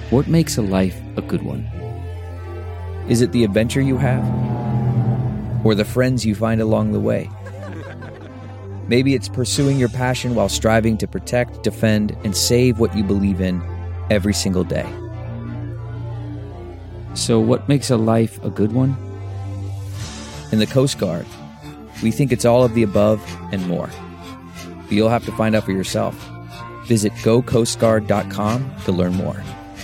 What makes a life a good one? Is it the adventure you have? Or the friends you find along the way? Maybe it's pursuing your passion while striving to protect, defend, and save what you believe in every single day. So what makes a life a good one? In the Coast Guard, we think it's all of the above and more. But you'll have to find out for yourself. Visit gocoastguard.com to learn more.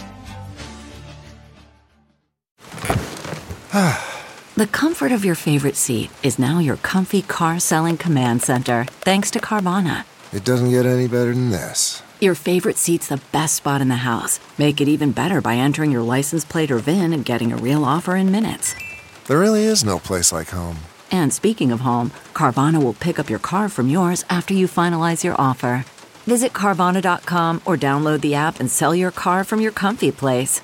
The comfort of your favorite seat is now your comfy car-selling command center, thanks to Carvana. It doesn't get any better than this. Your favorite seat's the best spot in the house. Make it even better by entering your license plate or VIN and getting a real offer in minutes. There really is no place like home. And speaking of home, Carvana will pick up your car from yours after you finalize your offer. Visit Carvana.com or download the app and sell your car from your comfy place.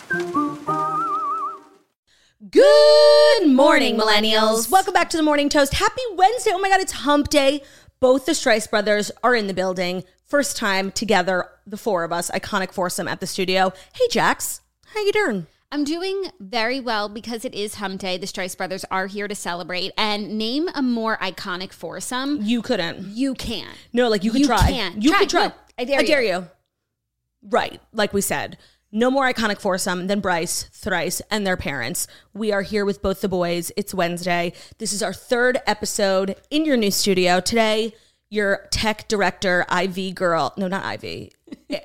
Good morning, millennials. Welcome back to the Morning Toast. Happy Wednesday. Oh my God, it's hump day. Both the Strice brothers are in the building. First time together, the four of us, iconic foursome at the studio. Hey, Jax, how you doing? I'm doing very well because it is hump day. The Strice brothers are here to celebrate. And name a more iconic foursome. You couldn't. You can't. No, like you could try. You could try. No, I dare you. Right, like we said. No more iconic foursome than Bryce, Thrice, and their parents. We are here with both the boys. It's Wednesday. This is our third episode in your new studio. Today, your tech director, IV girl, no, not IV,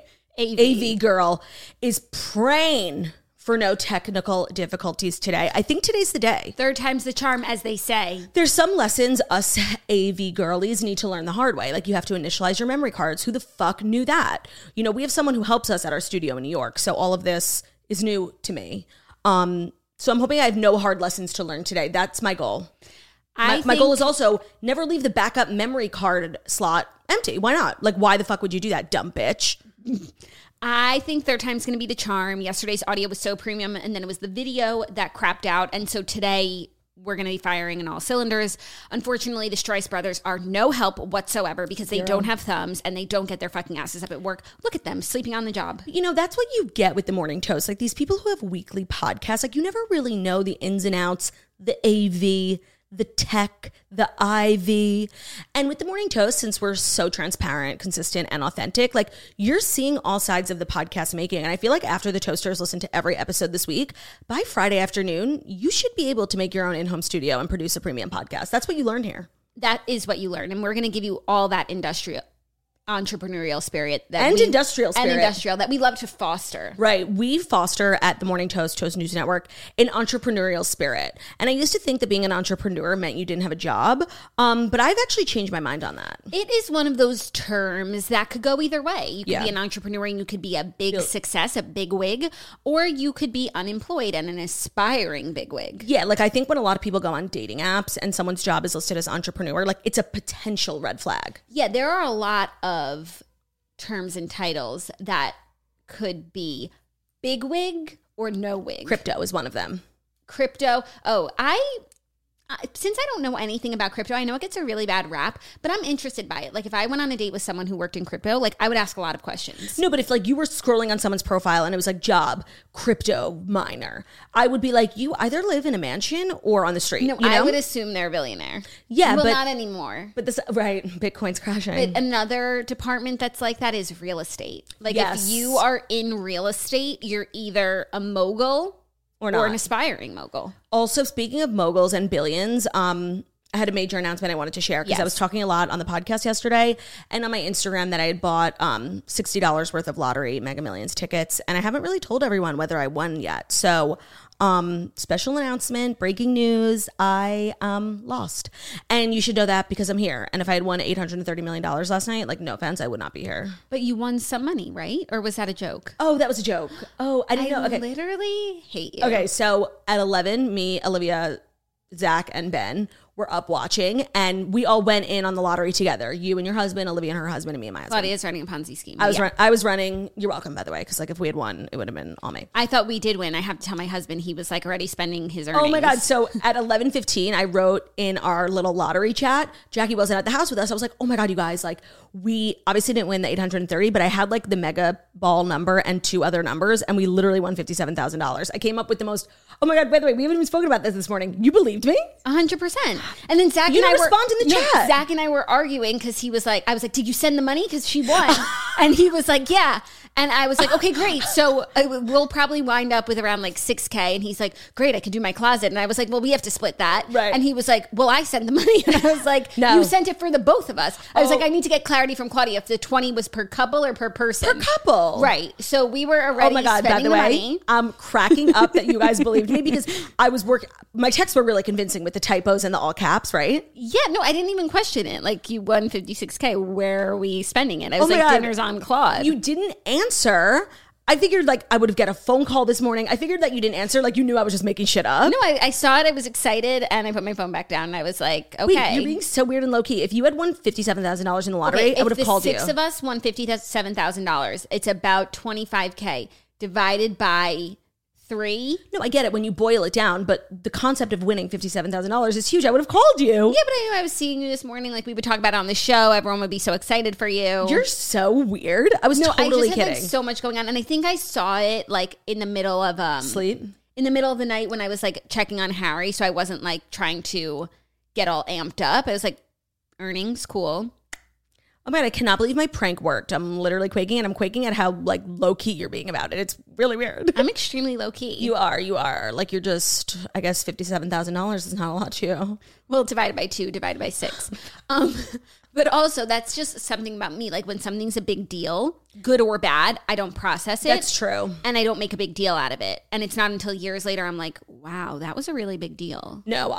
AV girl, is praying for no technical difficulties today. I think today's the day. Third time's the charm, as they say. There's some lessons us AV girlies need to learn the hard way. Like you have to initialize your memory cards. Who the fuck knew that? You know, we have someone who helps us at our studio in New York. So all of this is new to me. So I'm hoping I have no hard lessons to learn today. That's my goal. My goal is also never leave the backup memory card slot empty. Why not? Like, why the fuck would you do that, dumb bitch? I think third time's going to be the charm. Yesterday's audio was so premium, and then it was the video that crapped out. And so today we're going to be firing in all cylinders. Unfortunately, the Strice brothers are no help whatsoever because they don't have thumbs and they don't get their fucking asses up at work. Look at them sleeping on the job. You know, that's what you get with the Morning Toast. Like these people who have weekly podcasts, like you never really know the ins and outs, the AV, the tech, the IV. And with the Morning Toast, since we're so transparent, consistent, and authentic, like you're seeing all sides of the podcast making. And I feel like after the Toasters listen to every episode this week, by Friday afternoon, you should be able to make your own in-home studio and produce a premium podcast. That's what you learn here. That is what you learn. And we're going to give you all that entrepreneurial spirit industrial that we love to foster. Right. We foster at the Morning Toast News Network an entrepreneurial spirit. And I used to think that being an entrepreneur meant you didn't have a job. But I've actually changed my mind on that. It is one of those terms that could go either way. You could be an entrepreneur and you could be a big success, a big wig, or you could be unemployed and an aspiring big wig. Yeah. Like I think when a lot of people go on dating apps and someone's job is listed as entrepreneur, like it's a potential red flag. Yeah. There are a lot of terms and titles that could be big wig or no wig. Crypto is one of them. Crypto. Oh, since I don't know anything about crypto, I know it gets a really bad rap, but I'm interested by it. Like if I went on a date with someone who worked in crypto, like I would ask a lot of questions. No, but if like you were scrolling on someone's profile and it was like job, crypto miner, I would be like, you either live in a mansion or on the street. No, you know? I would assume they're a billionaire. Yeah, well, but not anymore. But this, right, Bitcoin's crashing. But another department that's like that is real estate. Like if you are in real estate, you're either a mogul or an aspiring mogul. Also, speaking of moguls and billions, I had a major announcement I wanted to share because I was talking a lot on the podcast yesterday and on my Instagram that I had bought $60 worth of lottery Mega Millions tickets, and I haven't really told everyone whether I won yet. So special announcement, breaking news, I lost. And you should know that because I'm here. And if I had won $830 million last night, like no offense, I would not be here. But you won some money, right? Or was that a joke? Oh, that was a joke. Oh, I didn't know. Okay. I literally hate you. Okay, so at 11, me, Olivia, Zach, and Ben were up watching, and we all went in on the lottery together. You and your husband, Olivia and her husband, and me and my husband. Claudia's running a Ponzi scheme. I was running. You're welcome, by the way, because like if we had won, it would have been all me. I thought we did win. I have to tell my husband, he was like already spending his earnings. Oh my God. So at 11:15, I wrote in our little lottery chat, Jackie wasn't at the house with us. I was like, oh my God, you guys, like we obviously didn't win the 830, but I had like the mega ball number and 2 other numbers, and we literally won $57,000. I came up with the most, oh my God, by the way, we haven't even spoken about this morning. You believed me? 100%. And then Zach you didn't respond in the chat. Zach and I were arguing because he was like, I was like, did you send the money? Because she won. And he was like, yeah. And I was like, okay, great. So we'll probably wind up with around like $6,000. And he's like, great, I could do my closet. And I was like, well, we have to split that. Right. And he was like, well, I sent the money. And I was like, no, you sent it for the both of us. I was like, I need to get clarity from Claudia if the 20 was per couple or per person. Per couple. Right. So we were already spending the money. I'm cracking up that you guys believed me because I was my texts were really convincing with the typos and the all caps, right? Yeah, no, I didn't even question it. Like, you won $56,000. Where are we spending it? I was like, God. Dinner's on Claude. You didn't answer. I figured like I would have get a phone call this morning. I figured that you didn't answer. Like you knew I was just making shit up. No, I saw it. I was excited and I put my phone back down and I was like, okay. Wait, you're being so weird and low key. If you had won $57,000 in the lottery, I would have called you. If the 6 of us won $57,000, it's about $25,000 divided by 3. No, I get it when you boil it down, but the concept of winning $57,000 is huge. I would have called you. Yeah, but I knew I was seeing you this morning. Like we would talk about it on the show. Everyone would be so excited for you. You're so weird. I was totally kidding. Had so much going on, and I think I saw it like in the middle of sleep. In the middle of the night when I was like checking on Harry, so I wasn't like trying to get all amped up. I was like, earnings, cool. Oh my God, I cannot believe my prank worked. I'm literally quaking, and I'm quaking at how like low key you're being about it. It's really weird. I'm extremely low key. You are. Like you're just, I guess $57,000 is not a lot to you. Well, divided by 2, divided by 6. But also that's just something about me. Like when something's a big deal, good or bad, I don't process it. That's true. And I don't make a big deal out of it. And it's not until years later I'm like, wow, that was a really big deal. No,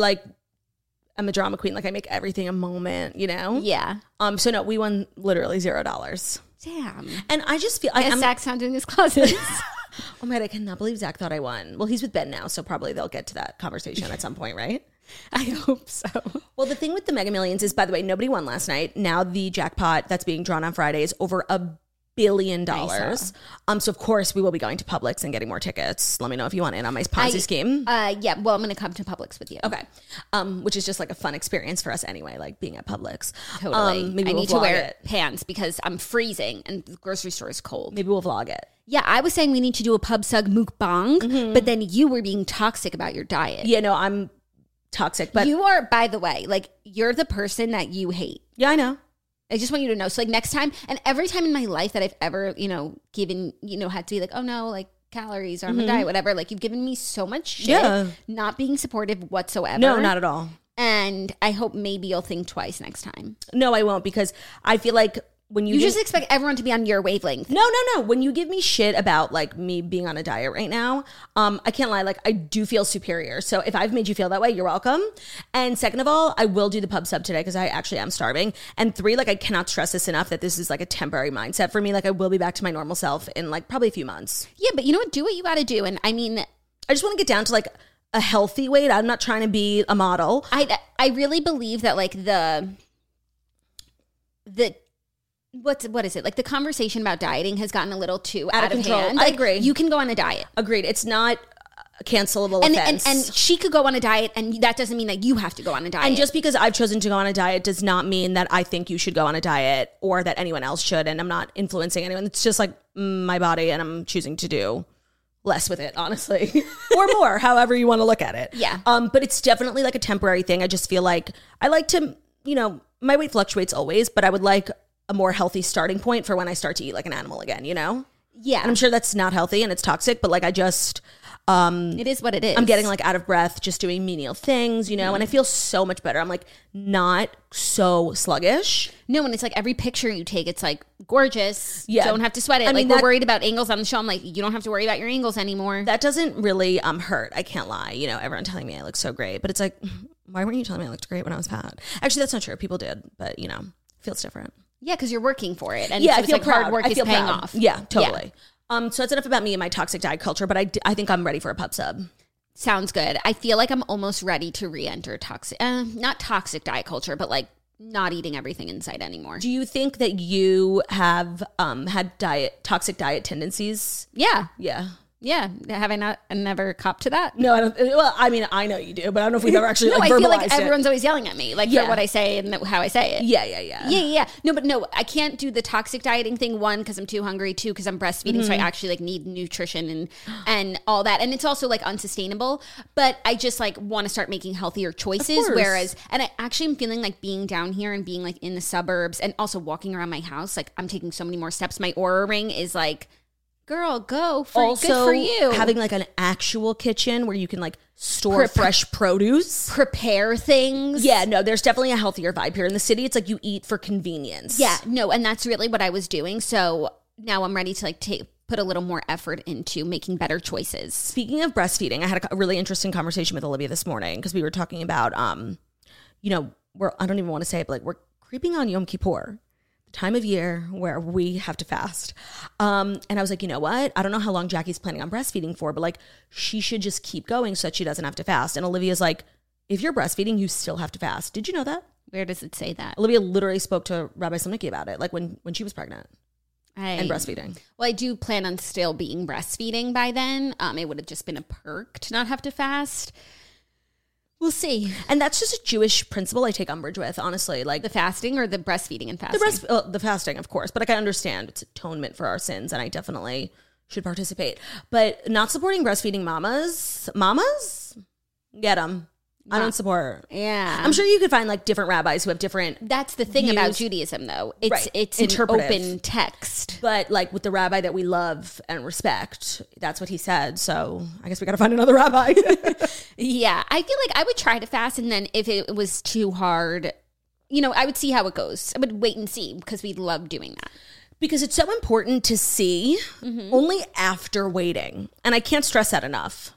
I'm a drama queen. Like I make everything a moment, you know? Yeah. So no, we won literally $0. Damn. And I just feel like Zach's found in his closet. Oh my God, I cannot believe Zach thought I won. Well, he's with Ben now, so probably they'll get to that conversation at some point, right? I hope so. Well, the thing with the Mega Millions is, by the way, nobody won last night. Now the jackpot that's being drawn on Friday is over $1 billion. So of course we will be going to Publix and getting more tickets. Let me know if you want in on my Ponzi scheme. Yeah, well, I'm going to come to Publix with you. Okay. Which is just like a fun experience for us anyway, like being at Publix. Totally. Maybe I need to wear pants because I'm freezing and the grocery store is cold. Maybe we'll vlog it. Yeah, I was saying we need to do a PubSug mukbang, but then you were being toxic about your diet. Yeah, no, I'm toxic, but you are, by the way, like you're the person that you hate. Yeah, I know. I just want you to know. So like next time, and every time in my life that I've ever, given, had to be like, oh no, like calories or I'm a diet, whatever. Like you've given me so much shit, not being supportive whatsoever. No, not at all. And I hope maybe you'll think twice next time. No, I won't, because I feel like when you just expect everyone to be on your wavelength. No. When you give me shit about like me being on a diet right now, I can't lie. Like I do feel superior. So if I've made you feel that way, you're welcome. And second of all, I will do the pub sub today because I actually am starving. And 3, like I cannot stress this enough that this is like a temporary mindset for me. Like I will be back to my normal self in like probably a few months. Yeah, but you know what? Do what you got to do. And I mean, I just want to get down to like a healthy weight. I'm not trying to be a model. I really believe that like the what is it? Like the conversation about dieting has gotten a little too out of control. Hand. I agree. You can go on a diet. Agreed. It's not a cancelable offense. And she could go on a diet, and that doesn't mean that you have to go on a diet. And just because I've chosen to go on a diet does not mean that I think you should go on a diet or that anyone else should. And I'm not influencing anyone. It's just like my body, and I'm choosing to do less with it, honestly, or more, however you want to look at it. Yeah. But it's definitely like a temporary thing. I just feel like I like to, my weight fluctuates always, but I would like a more healthy starting point for when I start to eat like an animal again, Yeah. And I'm sure that's not healthy and it's toxic, but like I just... it is what it is. I'm getting like out of breath just doing menial things, and I feel so much better. I'm like not so sluggish. No, and it's like every picture you take, it's like gorgeous. Yeah. Don't have to sweat it. I mean, we're worried about angles on the show. I'm like, you don't have to worry about your angles anymore. That doesn't really hurt. I can't lie. Everyone telling me I look so great, but it's like, why weren't you telling me I looked great when I was fat? Actually, that's not true. People did, but it feels different. Yeah, because you're working for it. And yeah, so I feel like proud. Hard work is paying off. Yeah, totally. Yeah. So that's enough about me and my toxic diet culture, but I think I'm ready for a pub sub. Sounds good. I feel like I'm almost ready to re-enter not toxic diet culture, but like not eating everything in sight anymore. Do you think that you have had toxic diet tendencies? Yeah. Yeah. Yeah. Have I never copped to that? No, I don't. Well, I mean, I know you do, but I don't know if we've ever actually I feel like everyone's always yelling at me, like for what I say and how I say it. Yeah. No, I can't do the toxic dieting thing. One, because I'm too hungry. Two, because I'm breastfeeding, so I actually like need nutrition and all that. And it's also like unsustainable. But I just like want to start making healthier choices. Whereas, and I actually am feeling like being down here and being like in the suburbs and also walking around my house. Like I'm taking so many more steps. My Oura ring is like, girl, good for you. Having like an actual kitchen where you can like store fresh produce, prepare things. Yeah, no, there's definitely a healthier vibe here in the city. It's like you eat for convenience. Yeah, no, and that's really what I was doing. So now I'm ready to like put a little more effort into making better choices. Speaking of breastfeeding, I had a really interesting conversation with Olivia this morning because we were talking about, I don't even want to say it, but like we're creeping on Yom Kippur. Time of year where we have to fast. And I was like, you know what? I don't know how long Jackie's planning on breastfeeding for, but like she should just keep going so that she doesn't have to fast. And Olivia's like, if you're breastfeeding, you still have to fast. Did you know that? Where does it say that? Olivia literally spoke to Rabbi Slimnicki about it, like when she was pregnant and breastfeeding. Well, I do plan on still being breastfeeding by then. It would have just been a perk to not have to fast. We'll see. And that's just a Jewish principle I take umbrage with, honestly. Like the fasting or the breastfeeding and fasting? The fasting, of course. But like I understand it's atonement for our sins, and I definitely should participate. But not supporting breastfeeding mamas, get them. I don't support. Yeah. I'm sure you could find like different rabbis who have different That's the thing about Judaism, though. It's an open text. But like with the rabbi that we love and respect, that's what he said. So I guess we got to find another rabbi. Yeah. I feel like I would try to fast, and then if it was too hard, I would see how it goes. I would wait and see because we love doing that. Because it's so important to see only after waiting. And I can't stress that enough.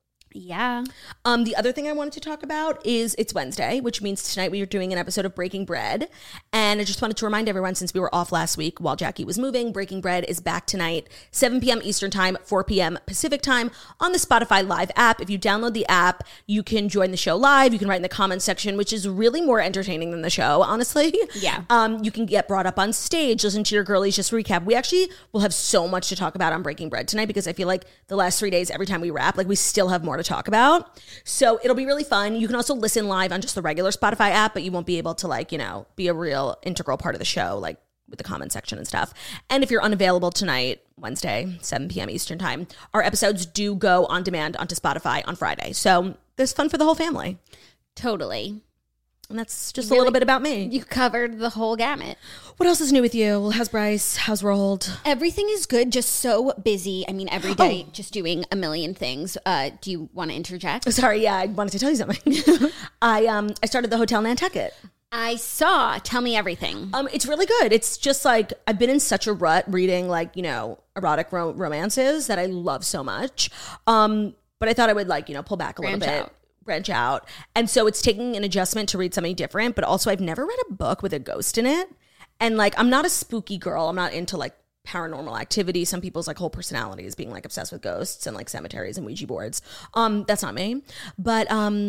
Yeah. The other thing I wanted to talk about is it's Wednesday, which means tonight we are doing an episode of Breaking Bread. And I just wanted to remind everyone, since we were off last week while Jackie was moving, Breaking Bread is back tonight, 7 p.m. Eastern Time, 4 p.m. Pacific Time on the Spotify Live app. If you download the app, you can join the show live. You can write in the comments section, which is really more entertaining than the show, honestly. Yeah. You can get brought up on stage, listen to your girlies just recap. We actually will have so much to talk about on Breaking Bread tonight because I feel like the last 3 days, every time we wrap, like we still have more to talk about. So it'll be really fun. You can also listen live on just the regular Spotify app, but you won't be able to be a real integral part of the show, like with the comment section and stuff. And if you're unavailable tonight, Wednesday, 7 p.m. Eastern Time, our episodes do go on demand onto Spotify on Friday. So there's fun for the whole family. Totally. And that's just a little bit about me. You covered the whole gamut. What else is new with you? How's Bryce? How's Rolled? Everything is good. Just so busy. I mean, every day, just doing a million things. Do you want to interject? Sorry, yeah, I wanted to tell you something. I started the Hotel Nantucket. I saw. Tell me everything. It's really good. It's just like I've been in such a rut reading erotic romances that I love so much. But I thought I would pull back a little bit. Branch out. And so it's taking an adjustment to read something different, but also I've never read a book with a ghost in it. And I'm not a spooky girl. I'm not into paranormal activity. Some people's whole personality is being obsessed with ghosts and cemeteries and Ouija boards. That's not me. But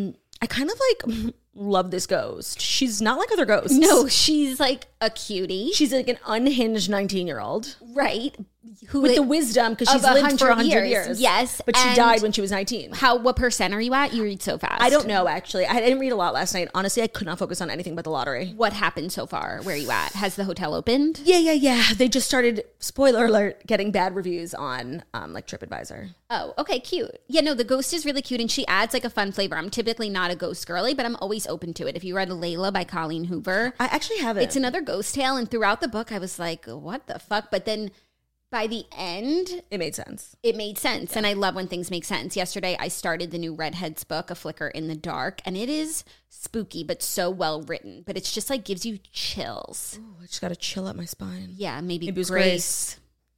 I kind of love this ghost. She's not like other ghosts. No, she's a cutie. She's an unhinged 19-year-old. Right. With the wisdom, because she's lived for 100 years. Yes. But she died when she was 19. What percent are you at? You read so fast. I don't know, actually. I didn't read a lot last night. Honestly, I could not focus on anything but the lottery. What happened so far? Where are you at? Has the hotel opened? Yeah. They just started, spoiler alert, getting bad reviews on TripAdvisor. Oh, okay, cute. Yeah, no, the ghost is really cute, and she adds a fun flavor. I'm typically not a ghost girly, but I'm always open to it. If you read Layla by Colleen Hoover. I actually haven't. It's another ghost tale, and throughout the book, I was like, what the fuck? But then by the end, it made sense. Yeah. And I love when things make sense. Yesterday, I started the new Redheads book, A Flicker in the Dark, and it is spooky, but so well written. But it's just gives you chills. Ooh, I just got to chill up my spine. Yeah, maybe it was Grace.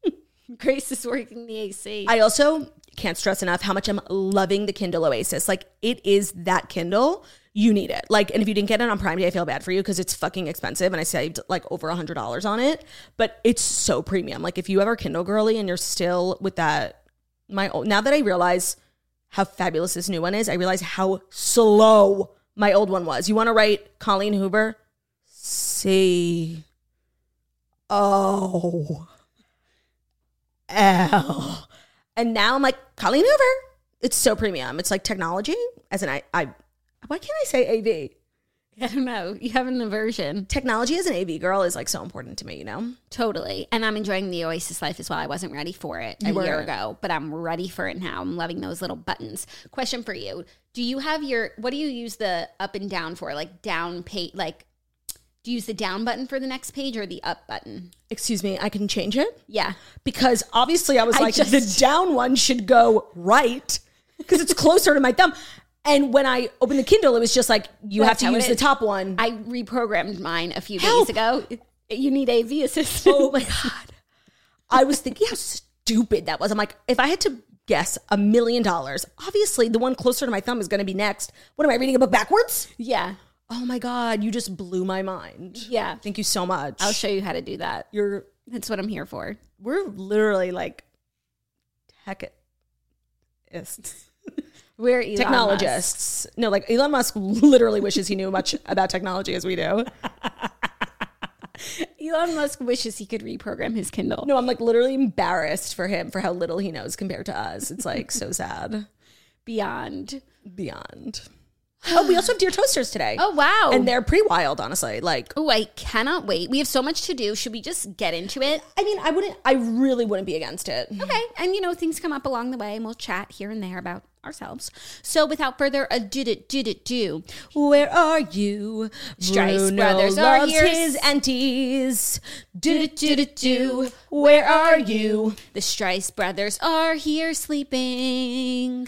Grace is working the AC. I also can't stress enough how much I'm loving the Kindle Oasis. It is that Kindle. You need it. And if you didn't get it on Prime Day, I feel bad for you because it's fucking expensive and I saved over $100 on it. But it's so premium. If you ever Kindle girly and you're still with that, now that I realize how fabulous this new one is, I realize how slow my old one was. You want to write Colleen Hoover? C-O-L. And now I'm like, Colleen Hoover. It's so premium. It's like technology. As in, why can't I say AV? I don't know. You have an aversion. Technology as an AV girl is like so important to me, you know? Totally. And I'm enjoying the Oasis life as well. I wasn't ready for it a year ago, but I'm ready for it now. I'm loving those little buttons. Question for you. Do you have what do you use the up and down for? Like down page, like, do you use the down button for the next page or the up button? Excuse me, I can change it? Yeah. Because obviously I was the down one should go right because it's closer to my thumb. And when I opened the Kindle, it was just like, you have to use the top one. I reprogrammed mine a few days ago. You need AV assistance. Oh my God. I was thinking how stupid that was. I'm like, if I had to guess $1 million, obviously the one closer to my thumb is going to be next. What am I reading a book backwards? Yeah. Oh my God, you just blew my mind. Yeah. Thank you so much. I'll show you how to do that. That's what I'm here for. We're literally like techists. We're Elon technologists. Musk. No, like Elon Musk literally wishes he knew much about technology as we do. Elon Musk wishes he could reprogram his Kindle. No, I'm like literally embarrassed for him for how little he knows compared to us. It's like so sad. Beyond. Oh, we also have Dear Toasters today. Oh, wow. And they're pretty wild, honestly. Like, oh, I cannot wait. We have so much to do. Should we just get into it? I mean, I really wouldn't be against it. Okay. And, things come up along the way and we'll chat here and there about ourselves. So without further ado, where are you? Strice brothers are here. His aunties. Where are you? The Strice brothers are here sleeping.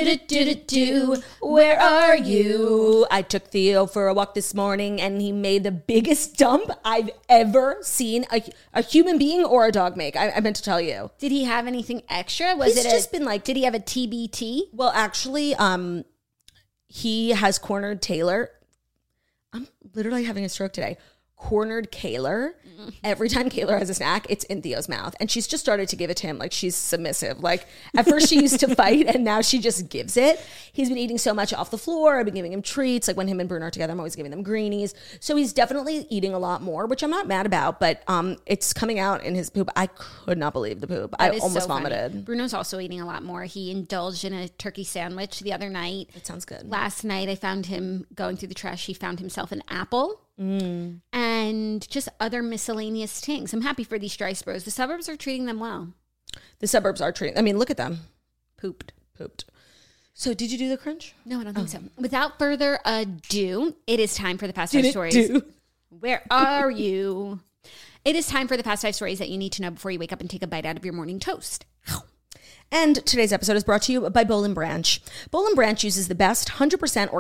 Where are you? I took Theo for a walk this morning and he made the biggest dump I've ever seen a human being or a dog make. I meant to tell you. Did he have anything extra? Did he have a TBT? Well, actually, he has cornered Taylor. I'm literally having a stroke today. Cornered Kaylor. Every time Kaylor has a snack, it's in Theo's mouth. And she's just started to give it to him like she's submissive. Like at first she used to fight and now she just gives it. He's been eating so much off the floor. I've been giving him treats. Like when him and Bruno are together, I'm always giving them greenies. So he's definitely eating a lot more, which I'm not mad about, but it's coming out in his poop. I could not believe the poop. I almost vomited. Funny. Bruno's also eating a lot more. He indulged in a turkey sandwich the other night. It sounds good. Last night I found him going through the trash. He found himself an apple. And just other miscellaneous things. I'm happy for these Strice bros. The suburbs are treating them well. The suburbs are treating. I mean, look at them. Pooped. So did you do the crunch? No, I don't think so. Without further ado, it is time for the past 5 stories. Where are you? It is time for the past 5 stories that you need to know before you wake up and take a bite out of your morning toast. And today's episode is brought to you by Boll & Branch. Boll & Branch uses the best 100%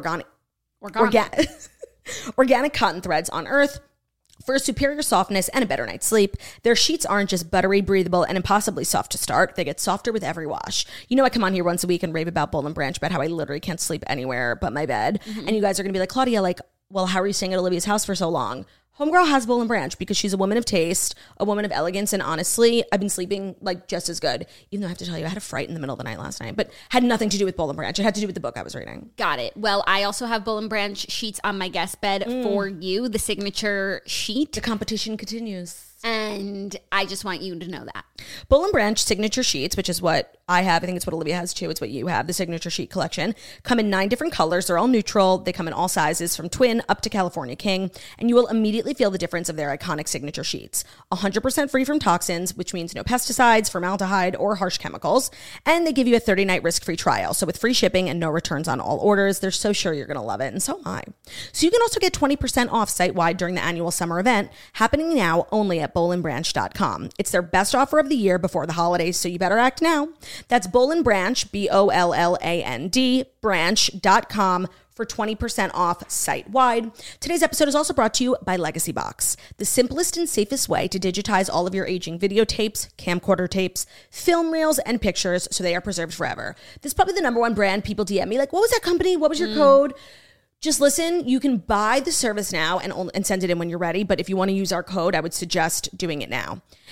organic cotton threads on earth for a superior softness and a better night's sleep. Their sheets aren't just buttery, breathable, and impossibly soft to start. They get softer with every wash. I come on here once a week and rave about Boll & Branch, about how I literally can't sleep anywhere but my bed. And you guys are going to be like, Claudia, well, how are you staying at Olivia's house for so long? Homegirl has Boll & Branch because she's a woman of taste, a woman of elegance, and honestly, I've been sleeping just as good. Even though I have to tell you, I had a fright in the middle of the night last night, but had nothing to do with Boll & Branch. It had to do with the book I was reading. Got it. Well, I also have Boll & Branch sheets on my guest bed for you, the signature sheet. The competition continues. And I just want you to know that. Boll & Branch signature sheets, which is what I have. I think it's what Olivia has too. It's what you have. The signature sheet collection come in 9 different colors. They're all neutral. They come in all sizes from twin up to California King. And you will immediately feel the difference of their iconic signature sheets. 100% free from toxins, which means no pesticides, formaldehyde, or harsh chemicals. And they give you a 30-night risk-free trial. So with free shipping and no returns on all orders, they're so sure you're going to love it. And so am I. So you can also get 20% off site-wide during the annual summer event happening now only at BollandBranch.com. It's their best offer of the year before the holidays, so you better act now. That's Boll & Branch, BOLLAND, branch.com for 20% off site-wide. Today's episode is also brought to you by Legacy Box, the simplest and safest way to digitize all of your aging videotapes, camcorder tapes, film reels, and pictures so they are preserved forever. This is probably the number one brand people DM me, like, what was that company? What was your code? Just listen, you can buy the service now and send it in when you're ready. But if you want to use our code, I would suggest doing it now.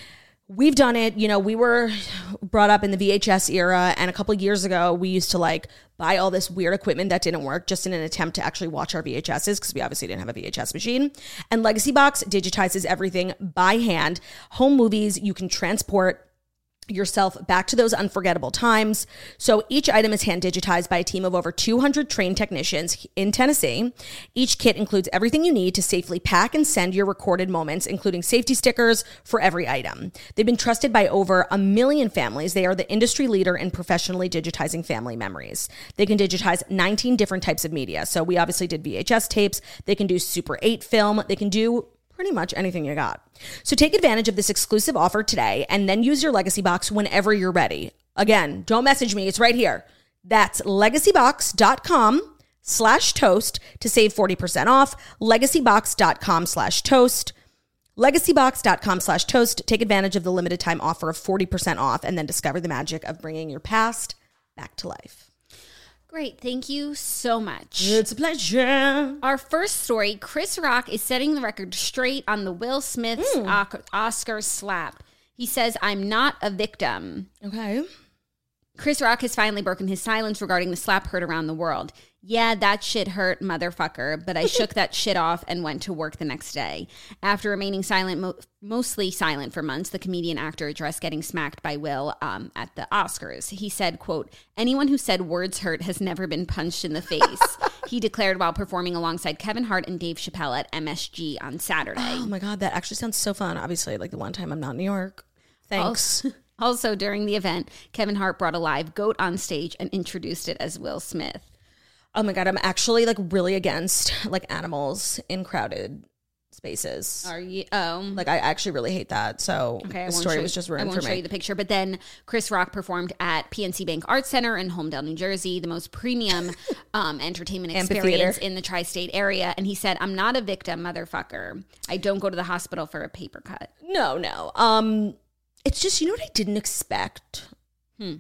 we've done it. You know, we were brought up in the VHS era, and a couple of years ago, we used to like buy all this weird equipment that didn't work just in an attempt to actually watch our VHSs because we obviously didn't have a VHS machine. And Legacy Box digitizes everything by hand. Home movies, you can transport yourself back to those unforgettable times. So each item is hand digitized by a team of over 200 trained technicians in Tennessee. Each kit includes everything you need to safely pack and send your recorded moments, including safety stickers for every item. They've been trusted by over 1 million families. They are the industry leader in professionally digitizing family memories. They can digitize 19 different types of media. So we obviously did VHS tapes. They can do Super 8 film. They can do pretty much anything you got. So take advantage of this exclusive offer today and then use your Legacy Box whenever you're ready. Again, don't message me. It's right here. That's legacybox.com/toast to save 40% off. Legacybox.com/toast. Legacybox.com/toast. Take advantage of the limited time offer of 40% off and then discover the magic of bringing your past back to life. Great. Thank you so much. It's a pleasure. Our first story, Chris Rock is setting the record straight on the Will Smith's Oscar slap. He says, "I'm not a victim." Okay. Chris Rock has finally broken his silence regarding the slap heard around the world. "Yeah, that shit hurt, motherfucker, but I shook that shit off and went to work the next day." After remaining silent, mostly silent for months, the comedian actor addressed getting smacked by Will at the Oscars. He said, quote, "Anyone who said words hurt has never been punched in the face," he declared while performing alongside Kevin Hart and Dave Chappelle at MSG on Saturday. Oh my God, that actually sounds so fun. Obviously, like the one time I'm not in New York. Thanks. Also, during the event, Kevin Hart brought a live goat on stage and introduced it as Will Smith. Oh my God, I'm actually like really against like animals in crowded spaces. Are you? Oh. Like I actually really hate that. So the story was just ruined for me. I won't show you the picture. But then Chris Rock performed at PNC Bank Arts Center in Holmdel, New Jersey, the most premium entertainment experience in the tri-state area. And he said, "I'm not a victim, motherfucker. I don't go to the hospital for a paper cut." No. It's just, you know what I didn't expect? I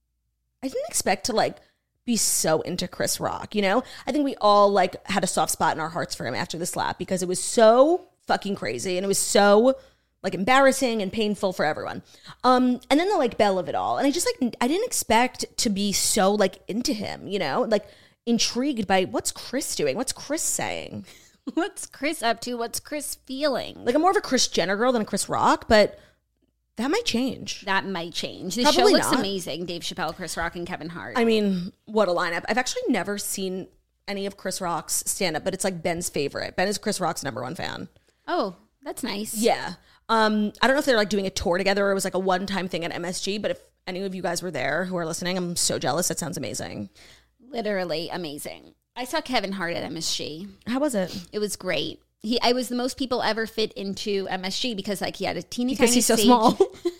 didn't expect to like be so into Chris Rock, you know? I think we all like had a soft spot in our hearts for him after the slap because it was so fucking crazy and it was so like embarrassing and painful for everyone. And then the like bell of it all. And I just like, I didn't expect to be so like into him, you know? Like intrigued by what's Chris doing? What's Chris saying? What's Chris up to? What's Chris feeling? Like I'm more of a Kris Jenner girl than a Chris Rock, but that might change. The show looks amazing. Dave Chappelle, Chris Rock, and Kevin Hart. I mean, what a lineup. I've actually never seen any of Chris Rock's stand-up, but it's like Ben's favorite. Ben is Chris Rock's #1 fan. Oh, that's nice. Yeah. I don't know if they're like doing a tour together or it was like a one-time thing at MSG, but if any of you guys were there who are listening, I'm so jealous. That sounds amazing. Literally amazing. I saw Kevin Hart at MSG. How was it? It was great. I was the most people ever fit into MSG because like he had a teeny tiny he's so stage. Small.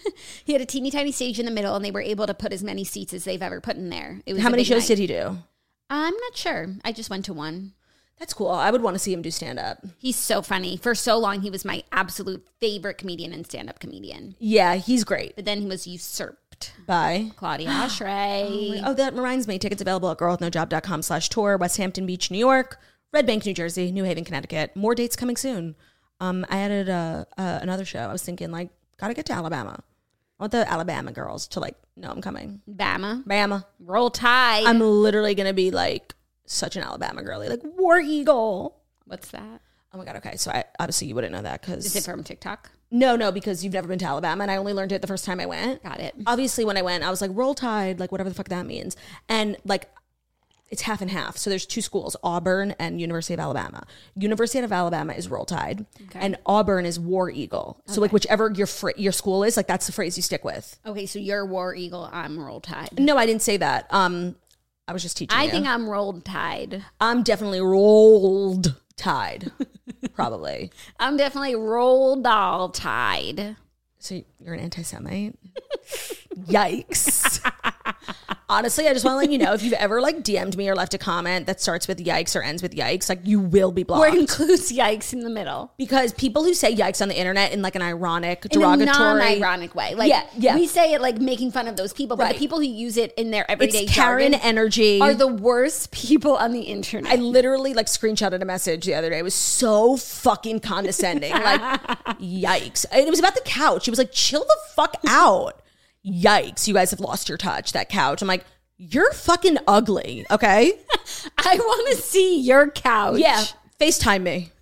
He had a teeny tiny stage in the middle and they were able to put as many seats as they've ever put in there. It was How many shows did he do? I'm not sure. I just went to one. That's cool. I would want to see him do stand-up. He's so funny. For so long, he was my absolute favorite comedian and stand-up comedian. Yeah, he's great. But then he was usurped by Claudia Oshry. Oh, that reminds me. Tickets available at girlwithnojob.com/tour, West Hampton Beach, New York, Red Bank, New Jersey, New Haven, Connecticut. More dates coming soon. I added another show. I was thinking, like, gotta get to Alabama. I want the Alabama girls to, like, know I'm coming. Bama. Roll Tide. I'm literally going to be, like, such an Alabama girly. Like, War Eagle. What's that? Oh, my God. Okay. So, obviously, you wouldn't know that because... Is it from TikTok? No, because you've never been to Alabama, and I only learned it the first time I went. Got it. Obviously, when I went, I was like, Roll Tide, like, whatever the fuck that means. And, like... It's half and half. So there's two schools, Auburn and University of Alabama. University of Alabama is Roll Tide, and Auburn is War Eagle. So like whichever your school is, like that's the phrase you stick with. Okay, so you're War Eagle, I'm Roll Tide. No, I didn't say that. I was just teaching you. I think I'm Rolled Tide. I'm definitely Rolled Tide, probably. I'm definitely Rolled All Tide. So you're an anti-Semite? Yikes. Honestly, I just want to let you know, if you've ever like DM'd me or left a comment that starts with yikes or ends with yikes, like you will be blocked. Or includes yikes in the middle. Because people who say yikes on the internet in like an ironic, derogatory, in a non-ironic way. Like, yeah. We say it like making fun of those people, but the people who use it in their everyday it's Karen energy are the worst people on the internet. I literally like screenshotted a message the other day. It was so fucking condescending. Like, yikes. And it was about the couch. It was like, chill the fuck out. Yikes, you guys have lost your touch, that couch. I'm like, you're fucking ugly, okay? I want to see your couch. Yeah, FaceTime me.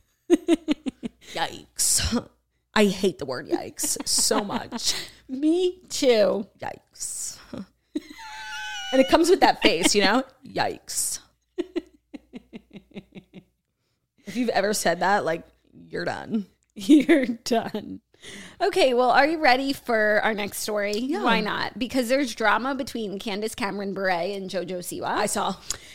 Yikes. I hate the word yikes so much. Me too. Yikes. And it comes with that face, you know? Yikes. If you've ever said that, like, you're done. You're done. Okay, well, are you ready for our next story? Yeah. Why not? Because there's drama between Candace Cameron Bure and JoJo Siwa. I saw.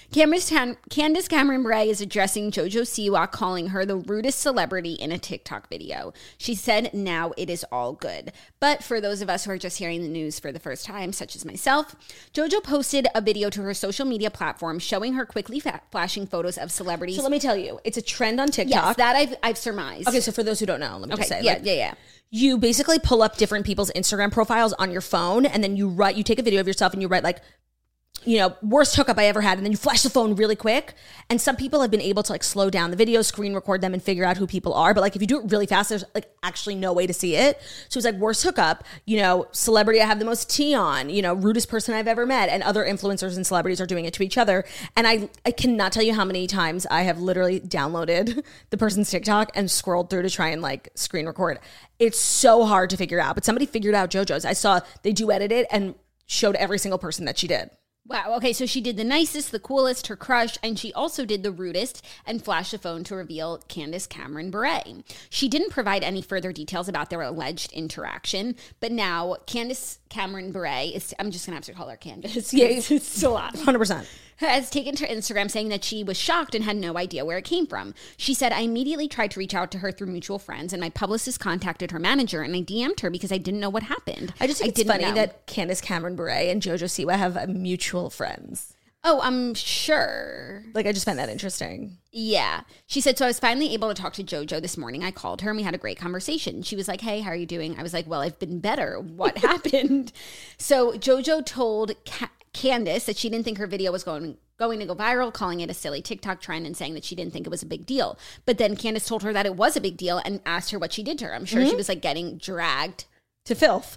Candace Cameron Bure is addressing JoJo Siwa, calling her the rudest celebrity in a TikTok video. She said, now it is all good. But for those of us who are just hearing the news for the first time, such as myself, JoJo posted a video to her social media platform showing her quickly flashing photos of celebrities. So let me tell you, it's a trend on TikTok. Yes, that I've surmised. Okay, so for those who don't know, let me just say. Yeah. You basically pull up different people's Instagram profiles on your phone, and then you take a video of yourself and you write like, you know, worst hookup I ever had, and then you flash the phone really quick. And some people have been able to like slow down the video, screen record them, and figure out who people are. But like if you do it really fast, there's like actually no way to see it. So it's like worst hookup, you know, celebrity I have the most tea on, you know, rudest person I've ever met, and other influencers and celebrities are doing it to each other. And I cannot tell you how many times I have literally downloaded the person's TikTok and scrolled through to try and like screen record. It's so hard to figure out, but somebody figured out JoJo's. I saw they duetted it and showed every single person that she did. Wow. Okay, so she did the nicest, the coolest, her crush, and she also did the rudest and flashed a phone to reveal Candace Cameron Bure. She didn't provide any further details about their alleged interaction, but now Candace Cameron Bure is, I'm just going to have to call her Candace. Yeah, it's a lot. 100%. Has taken to Instagram saying that she was shocked and had no idea where it came from. She said, I immediately tried to reach out to her through mutual friends, and my publicist contacted her manager, and I DM'd her because I didn't know what happened. I just think it's funny that Candace Cameron Bure and JoJo Siwa have mutual friends. Oh, I'm sure. Like, I just find that interesting. Yeah. She said, so I was finally able to talk to JoJo this morning. I called her and we had a great conversation. She was like, hey, how are you doing? I was like, well, I've been better. What happened? So JoJo told Candace that she didn't think her video was going to go viral, calling it a silly TikTok trend and saying that she didn't think it was a big deal. But then Candace told her that it was a big deal and asked her what she did to her. I'm sure she was like getting dragged to filth.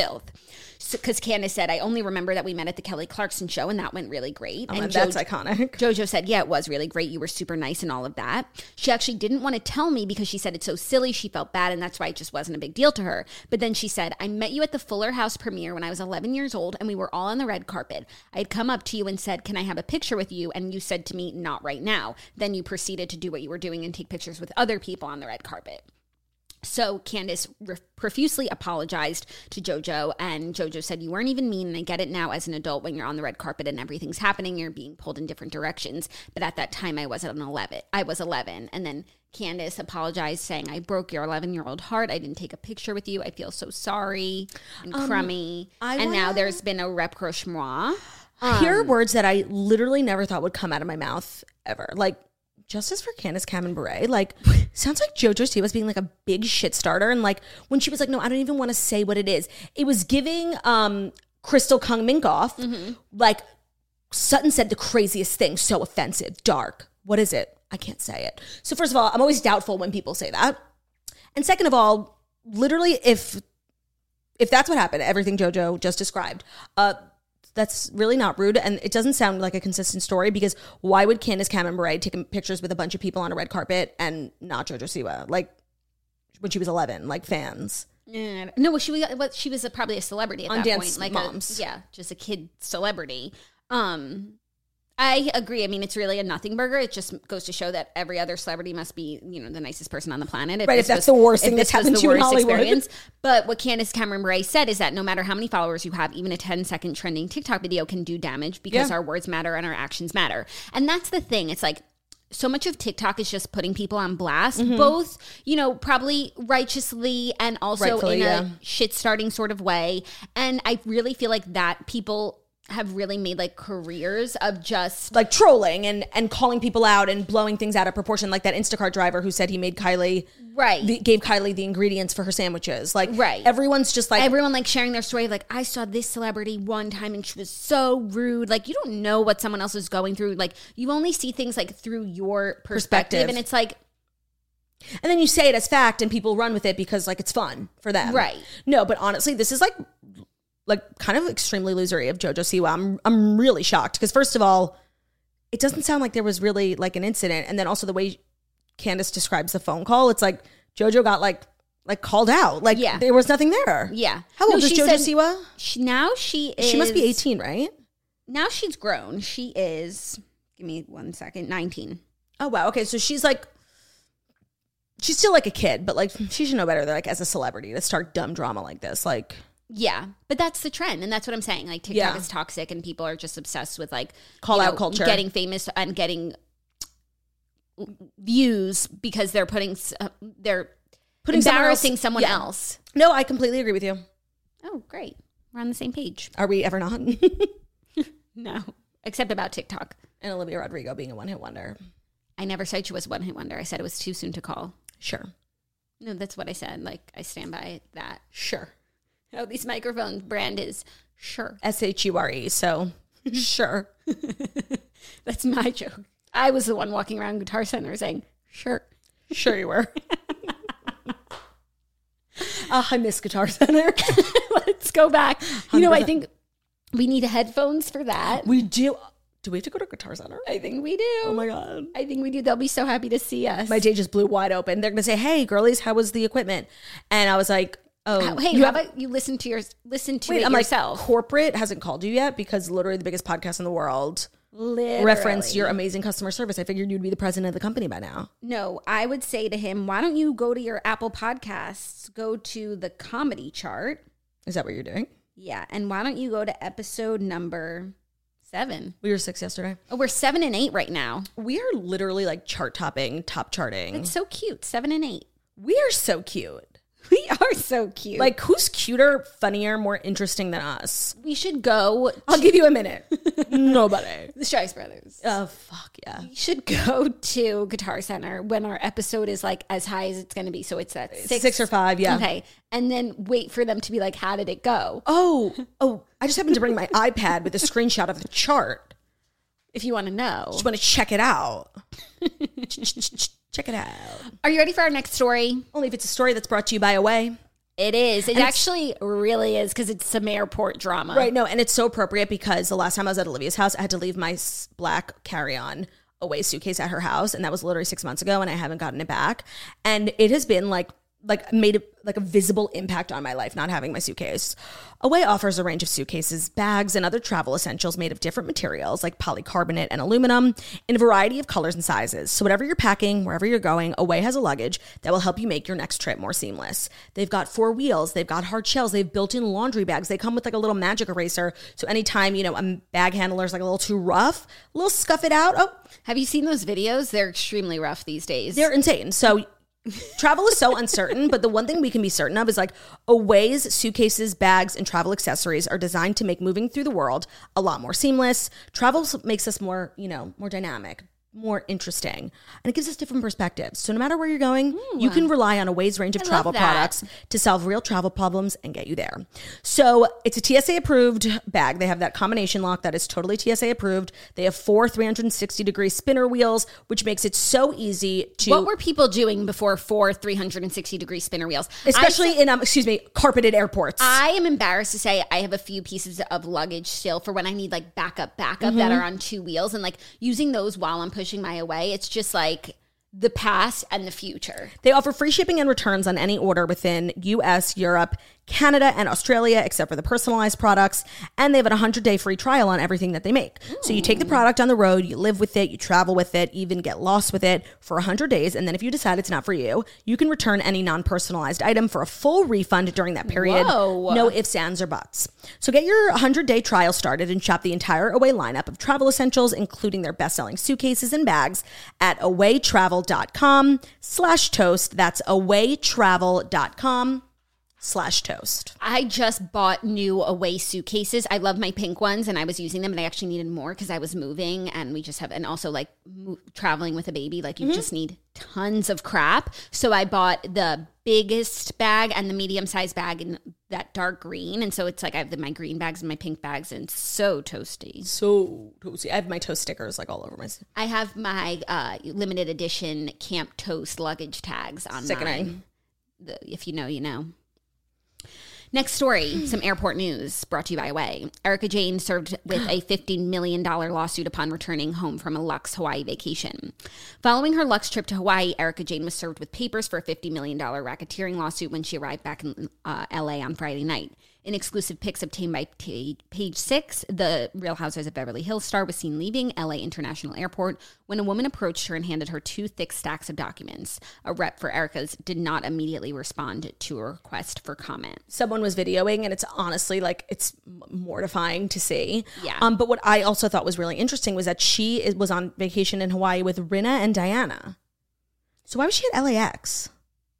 Because Candace said, I only remember that we met at the Kelly Clarkson show and that went really great. And that's iconic. JoJo said, yeah, it was really great. You were super nice and all of that. She actually didn't want to tell me because she said it's so silly. She felt bad and that's why it just wasn't a big deal to her. But then she said, I met you at the Fuller House premiere when I was 11 years old and we were all on the red carpet. I had come up to you and said, can I have a picture with you? And you said to me, not right now. Then you proceeded to do what you were doing and take pictures with other people on the red carpet. So Candace profusely apologized to JoJo, and JoJo said, you weren't even mean, and I get it now as an adult when you're on the red carpet and everything's happening, you're being pulled in different directions. But at that time, I was 11. And then Candace apologized, saying, I broke your 11-year-old heart. I didn't take a picture with you. I feel so sorry and crummy. Now there's been a rapprochement. Here are words that I literally never thought would come out of my mouth ever. Like, justice for Candace Cameron Bure. Like, sounds like JoJo Siwa was being like a big shit starter. And like, when she was like, no, I don't even want to say what it is. It was giving Crystal Kung Minkoff, like, Sutton said the craziest thing, so offensive, dark. What is it? I can't say it. So first of all, I'm always doubtful when people say that. And second of all, literally, if that's what happened, everything JoJo just described, that's really not rude, and it doesn't sound like a consistent story, because why would Candace Cameron Bure take pictures with a bunch of people on a red carpet and not JoJo Siwa? Like, when she was 11, like fans. Yeah. No, she was probably a celebrity at on that Dance point. Like Moms. Just a kid celebrity. I agree. I mean, it's really a nothing burger. It just goes to show that every other celebrity must be, you know, the nicest person on the planet. If that's the worst thing that's happened to you in Hollywood. But what Candace Cameron Bure said is that no matter how many followers you have, even a 10-second trending TikTok video can do damage because our words matter and our actions matter. And that's the thing. It's like, so much of TikTok is just putting people on blast, both, you know, probably righteously and also in a shit-starting sort of way. And I really feel like that people have really made like careers of just like trolling and calling people out and blowing things out of proportion, like that Instacart driver who said he made Kylie gave Kylie the ingredients for her sandwiches. Like everyone's just like everyone like sharing their story of like, I saw this celebrity one time and she was so rude. Like you don't know what someone else is going through. Like you only see things like through your perspective. And it's like, and then you say it as fact and people run with it because like it's fun for them. Right. No, but honestly, this is like kind of extremely losery of JoJo Siwa. I'm really shocked because first of all, it doesn't sound like there was really like an incident. And then also the way Candace describes the phone call, it's like JoJo got like called out. Like there was nothing there. Yeah. How old is JoJo Siwa? She must be 18, right? Now she's grown. She is, give me 1 second, 19. Oh, wow. Okay. So she's still like a kid, but like she should know better than like as a celebrity to start dumb drama like this. Like, yeah, but that's the trend. And that's what I'm saying. Like TikTok is toxic and people are just obsessed with like call out culture, getting famous and getting views because they're putting embarrassing someone else. No, I completely agree with you. Oh, great. We're on the same page. Are we ever not? No, except about TikTok. And Olivia Rodrigo being a one-hit wonder. I never said she was a one-hit wonder. I said it was too soon to call. Sure. No, that's what I said. Like, I stand by that. Sure. Oh, these microphones brand is Shure. SHURE, so sure. That's my joke. I was the one walking around Guitar Center saying, sure. Sure you were. I miss Guitar Center. Let's go back. 100%. I think we need headphones for that. We do. Do we have to go to Guitar Center? I think we do. Oh my God. I think we do. They'll be so happy to see us. My day just blew wide open. They're going to say, hey, girlies, how was the equipment? And I was like, oh. Hey, how about you listen to it yourself? Like, corporate hasn't called you yet because literally the biggest podcast in the world referenced your amazing customer service. I figured you'd be the president of the company by now. No, I would say to him, why don't you go to your Apple Podcasts, go to the comedy chart. Is that what you're doing? Yeah. And why don't you go to episode number 7? We were 6 yesterday. Oh, we're 7 and 8 right now. We are literally like top charting. It's so cute. 7 and 8. We are so cute. We are so cute. Like, who's cuter, funnier, more interesting than us? We should go. I'll give you a minute. Nobody. The Strice Brothers. Oh, fuck yeah. We should go to Guitar Center when our episode is like as high as it's going to be. So it's at 6 or 5, yeah. Okay. And then wait for them to be like, how did it go? Oh, I just happened to bring my iPad with a screenshot of the chart. If you want to know. Just want to check it out. Check it out. Are you ready for our next story? Only if it's a story that's brought to you by Away. It is. It actually really is because it's some airport drama. Right. No, and it's so appropriate because the last time I was at Olivia's house, I had to leave my black carry-on Away suitcase at her house. And that was literally 6 months ago and I haven't gotten it back. And it has been like made a visible impact on my life not having my suitcase. Away offers a range of suitcases, bags, and other travel essentials made of different materials like polycarbonate and aluminum in a variety of colors and sizes. So whatever you're packing, wherever you're going, Away has a luggage that will help you make your next trip more seamless. They've got 4 wheels, they've got hard shells, they've built-in laundry bags. They come with like a little magic eraser. So anytime, a bag handler is like a little too rough, a little scuff it out. Oh, have you seen those videos? They're extremely rough these days. They're insane. So travel is so uncertain, but the one thing we can be certain of is like Away's suitcases, bags, and travel accessories are designed to make moving through the world a lot more seamless. Travel makes us more, more dynamic, more interesting, and it gives us different perspectives. So no matter where you're going, you can rely on Away's range of travel products to solve real travel problems and get you there. So it's a TSA approved bag. They have that combination lock that is totally TSA approved. They have 4 360-degree spinner wheels, which makes it so easy to... What were people doing before 4 360-degree spinner wheels? Especially in, carpeted airports. I am embarrassed to say I have a few pieces of luggage still for when I need like backup that are on 2 wheels, and like using those while I'm pushing my Away, it's just like the past and the future. They offer free shipping and returns on any order within US, Europe, Canada, and Australia, except for the personalized products. And they have a 100-day free trial on everything that they make. Ooh. So you take the product on the road, you live with it, you travel with it, even get lost with it for 100 days. And then if you decide it's not for you, you can return any non-personalized item for a full refund during that period. Whoa. No ifs, ands, or buts. So get your 100-day trial started and shop the entire Away lineup of travel essentials, including their best-selling suitcases and bags at awaytravel.com/toast. That's awaytravel.com/toast. /toast? I just bought new Away suitcases. I love my pink ones, and I was using them, and I actually needed more because I was moving, and we just have, and also like traveling with a baby, like you just need tons of crap. So I bought the biggest bag and the medium-sized bag in that dark green, and so it's like I have my green bags and my pink bags, and it's so toasty. So toasty. I have my toast stickers like all over my. I have my limited edition Camp Toast luggage tags on mine. If you know, you know. Next story, some airport news brought to you by Away. Erika Jayne served with a $50 million lawsuit upon returning home from a Lux Hawaii vacation. Following her Lux trip to Hawaii, Erika Jayne was served with papers for a $50 million racketeering lawsuit when she arrived back in LA on Friday night. In exclusive pics obtained by Page 6, the Real Housewives of Beverly Hills star was seen leaving LA International Airport when a woman approached her and handed her 2 thick stacks of documents. A rep for Erika's did not immediately respond to a request for comment. Someone was videoing, and it's honestly like it's mortifying to see. Yeah. But what I also thought was really interesting was that she was on vacation in Hawaii with Rinna and Diana. So why was she at LAX?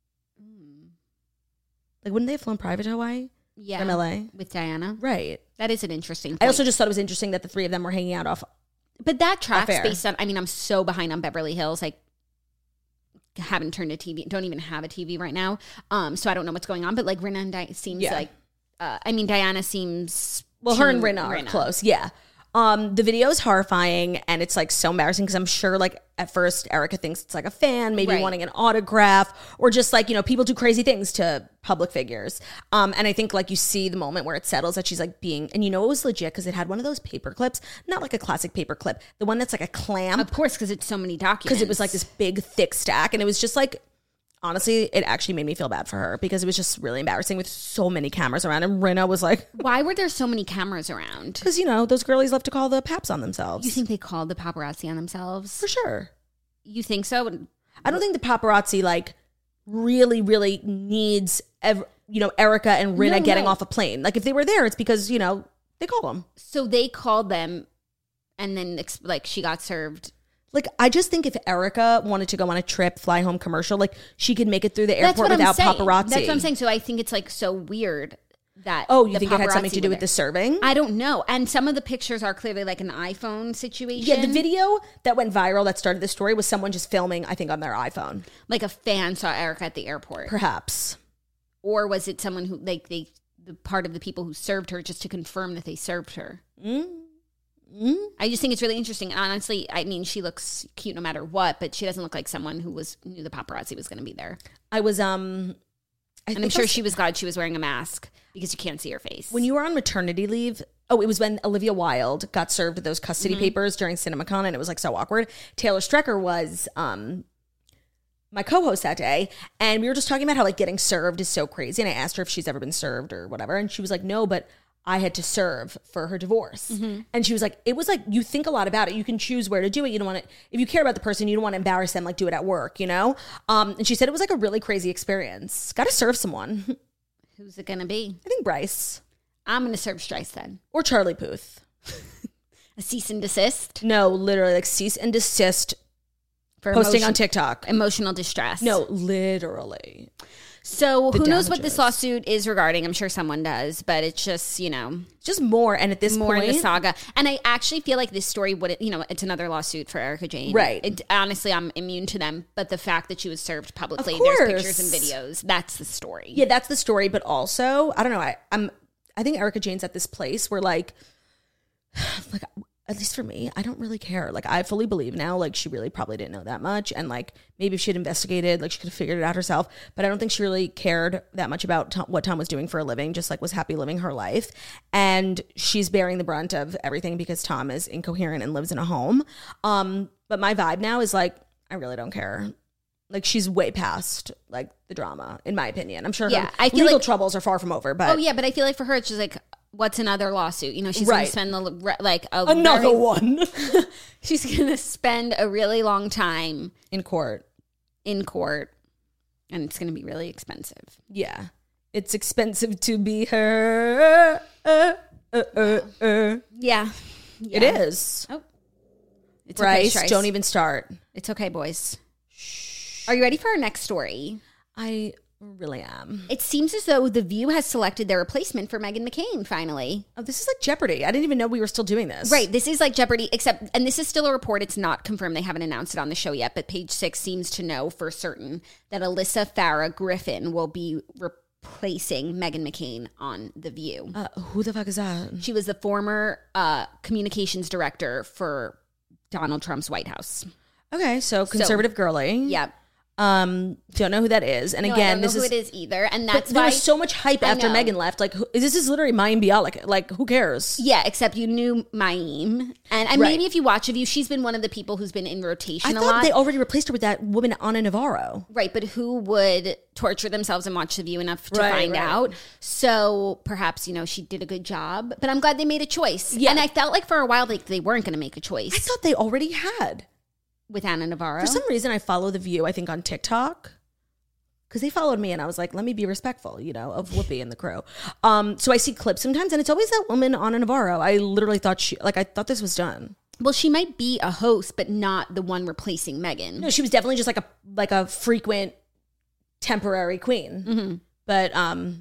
Like, wouldn't they have flown private to Hawaii? Yeah, from LA with Diana, right? That is an interesting point. I also just thought it was interesting that the 3 of them were hanging out off. But that tracks based on. I mean, I'm so behind on Beverly Hills. Like, haven't turned a TV. Don't even have a TV right now. So I don't know what's going on. But like Rinna and Diana seems like. I mean, Diana seems. Well, her and Rinna are close. Yeah. The video is horrifying, and it's like so embarrassing because I'm sure like at first Erika thinks it's like a fan maybe wanting an autograph, or just like, you know, people do crazy things to public figures. And I think like you see the moment where it settles that she's like being, and you know it was legit because it had one of those paper clips, not like a classic paper clip, the one that's like a clamp. Of course, because it's so many documents. Because it was like this big thick stack, and it was just like, honestly, it actually made me feel bad for her because it was just really embarrassing with so many cameras around. And Rinna was like, why were there so many cameras around? Because, you know, those girlies love to call the paps on themselves. You think they called the paparazzi on themselves? For sure. You think so? I don't think the paparazzi like really, really needs, you know, Erika and Rinna getting off a plane. Like if they were there, it's because, you know, they call them. So they called them and then like she got served. Like, I just think if Erika wanted to go on a trip, fly home commercial, like, she could make it through the airport without paparazzi. That's what I'm saying. So I think it's, like, so weird that you think it had something to do with the serving? I don't know. And some of the pictures are clearly, like, an iPhone situation. Yeah, the video that went viral that started the story was someone just filming, I think, on their iPhone. Like, a fan saw Erika at the airport. Perhaps. Or was it someone who, like, the part of the people who served her just to confirm that they served her? I just think it's really interesting. And honestly, I mean, she looks cute no matter what, but she doesn't look like someone who knew the paparazzi was going to be there. I was, and I'm sure she was glad she was wearing a mask because you can't see her face. When you were on maternity leave, it was when Olivia Wilde got served those custody papers during CinemaCon, and it was like so awkward. Taylor Strecker was my co-host that day, and we were just talking about how like getting served is so crazy. And I asked her if she's ever been served or whatever, and she was like, no, but I had to serve for her divorce. And she was like, it was like, you think a lot about it. You can choose where to do it. You don't want to, if you care about the person, you don't want to embarrass them, like do it at work, you know? And she said it was like a really crazy experience. Got to serve someone. Who's it going to be? I think Bryce. I'm going to serve Strice then. Or Charlie Puth. A cease and desist? No, literally like cease and desist for posting on TikTok. Emotional distress. No, literally. So who knows what this lawsuit is regarding? I'm sure someone does, but it's just, you know. Just more. And at this more point. in the saga. And I actually feel like this story would, you know, it's another lawsuit for Erika Jayne. Right. Honestly, I'm immune to them. But the fact that she was served publicly, there's pictures and videos. That's the story. Yeah, that's the story. But also, I don't know. I think Erika Jayne's at this place where like at least for me, I don't really care. Like, I fully believe now, like, she really probably didn't know that much. And, like, maybe if she had investigated, like, she could have figured it out herself. But I don't think she really cared that much about what Tom was doing for a living, just, like, was happy living her life. And she's bearing the brunt of everything because Tom is incoherent and lives in a home. But my vibe now is, like, I really don't care. Like, she's way past, like, the drama, in my opinion. I'm sure her legal troubles are far from over. But but I feel like for her, it's just, like, what's another lawsuit? You know, she's going to spend another one. She's going to spend a really long time in court, and it's going to be really expensive. Yeah, it's expensive to be her. Yeah, it is. Oh, it's Bryce, okay, don't even start. It's okay, boys. Are you ready for our next story? I Really am. It seems as though The View has selected their replacement for Meghan McCain, finally. Oh, this is like Jeopardy. I didn't even know we were still doing this. Right. This is like Jeopardy, except, and this is still a report. It's not confirmed. They haven't announced it on the show yet, but Page Six seems to know for certain that Alyssa Farah Griffin will be replacing Meghan McCain on The View. Who the fuck is that? She was the former communications director for Donald Trump's White House. Okay, so conservative girly. Yeah. Don't know who that is. And no, again, I don't know who it is either. And that's there why was so much hype after Meghan left. Like, this is literally Mayim Bialik. Like, who cares? Yeah, except you knew Mayim. And maybe if you watch A View, she's been one of the people who's been in rotation a lot. I thought they already replaced her with that woman, Ana Navarro. Right, but who would torture themselves and watch The View enough to find out? So perhaps, she did a good job. But I'm glad they made a choice. Yeah. And I felt like for a while they weren't going to make a choice. I thought they already had. With Ana Navarro? For some reason, I follow The View, I think, on TikTok. Because they followed me and I was like, let me be respectful, of Whoopi and the crew. So I see clips sometimes and it's always that woman, Ana Navarro. I literally thought I thought this was done. Well, she might be a host, but not the one replacing Meghan. No, she was definitely just like a frequent temporary queen. Mm-hmm. But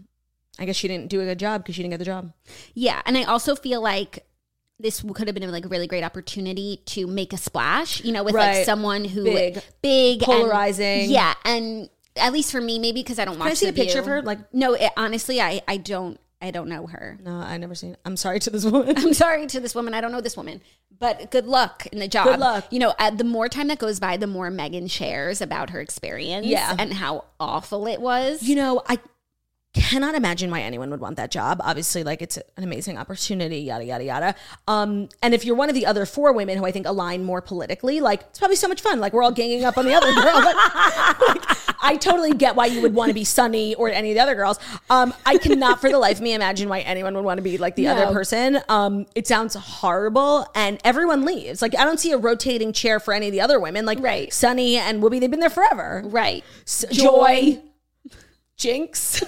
I guess she didn't do a good job because she didn't get the job. Yeah, and I also feel like this could have been a really great opportunity to make a splash, with like someone who big polarizing. And, and at least for me, maybe because I don't watch. Can I see a picture of her? Like, no, honestly, I don't know her. No, I never seen. I'm sorry to this woman. I'm sorry to this woman. I don't know this woman, but good luck in the job. Good luck. The more time that goes by, the more Meghan shares about her experience, and how awful it was. I cannot imagine why anyone would want that job. Obviously, like, it's an amazing opportunity, yada, yada, yada. And if you're one of the other 4 women who I think align more politically, like, it's probably so much fun. Like, we're all ganging up on the other girl. Like, I totally get why you would want to be Sunny or any of the other girls. I cannot for the life of me imagine why anyone would want to be like the other person. It sounds horrible and everyone leaves. Like, I don't see a rotating chair for any of the other women. Like, Sunny and Whoopi, they've been there forever. Right. Joy. Jinx.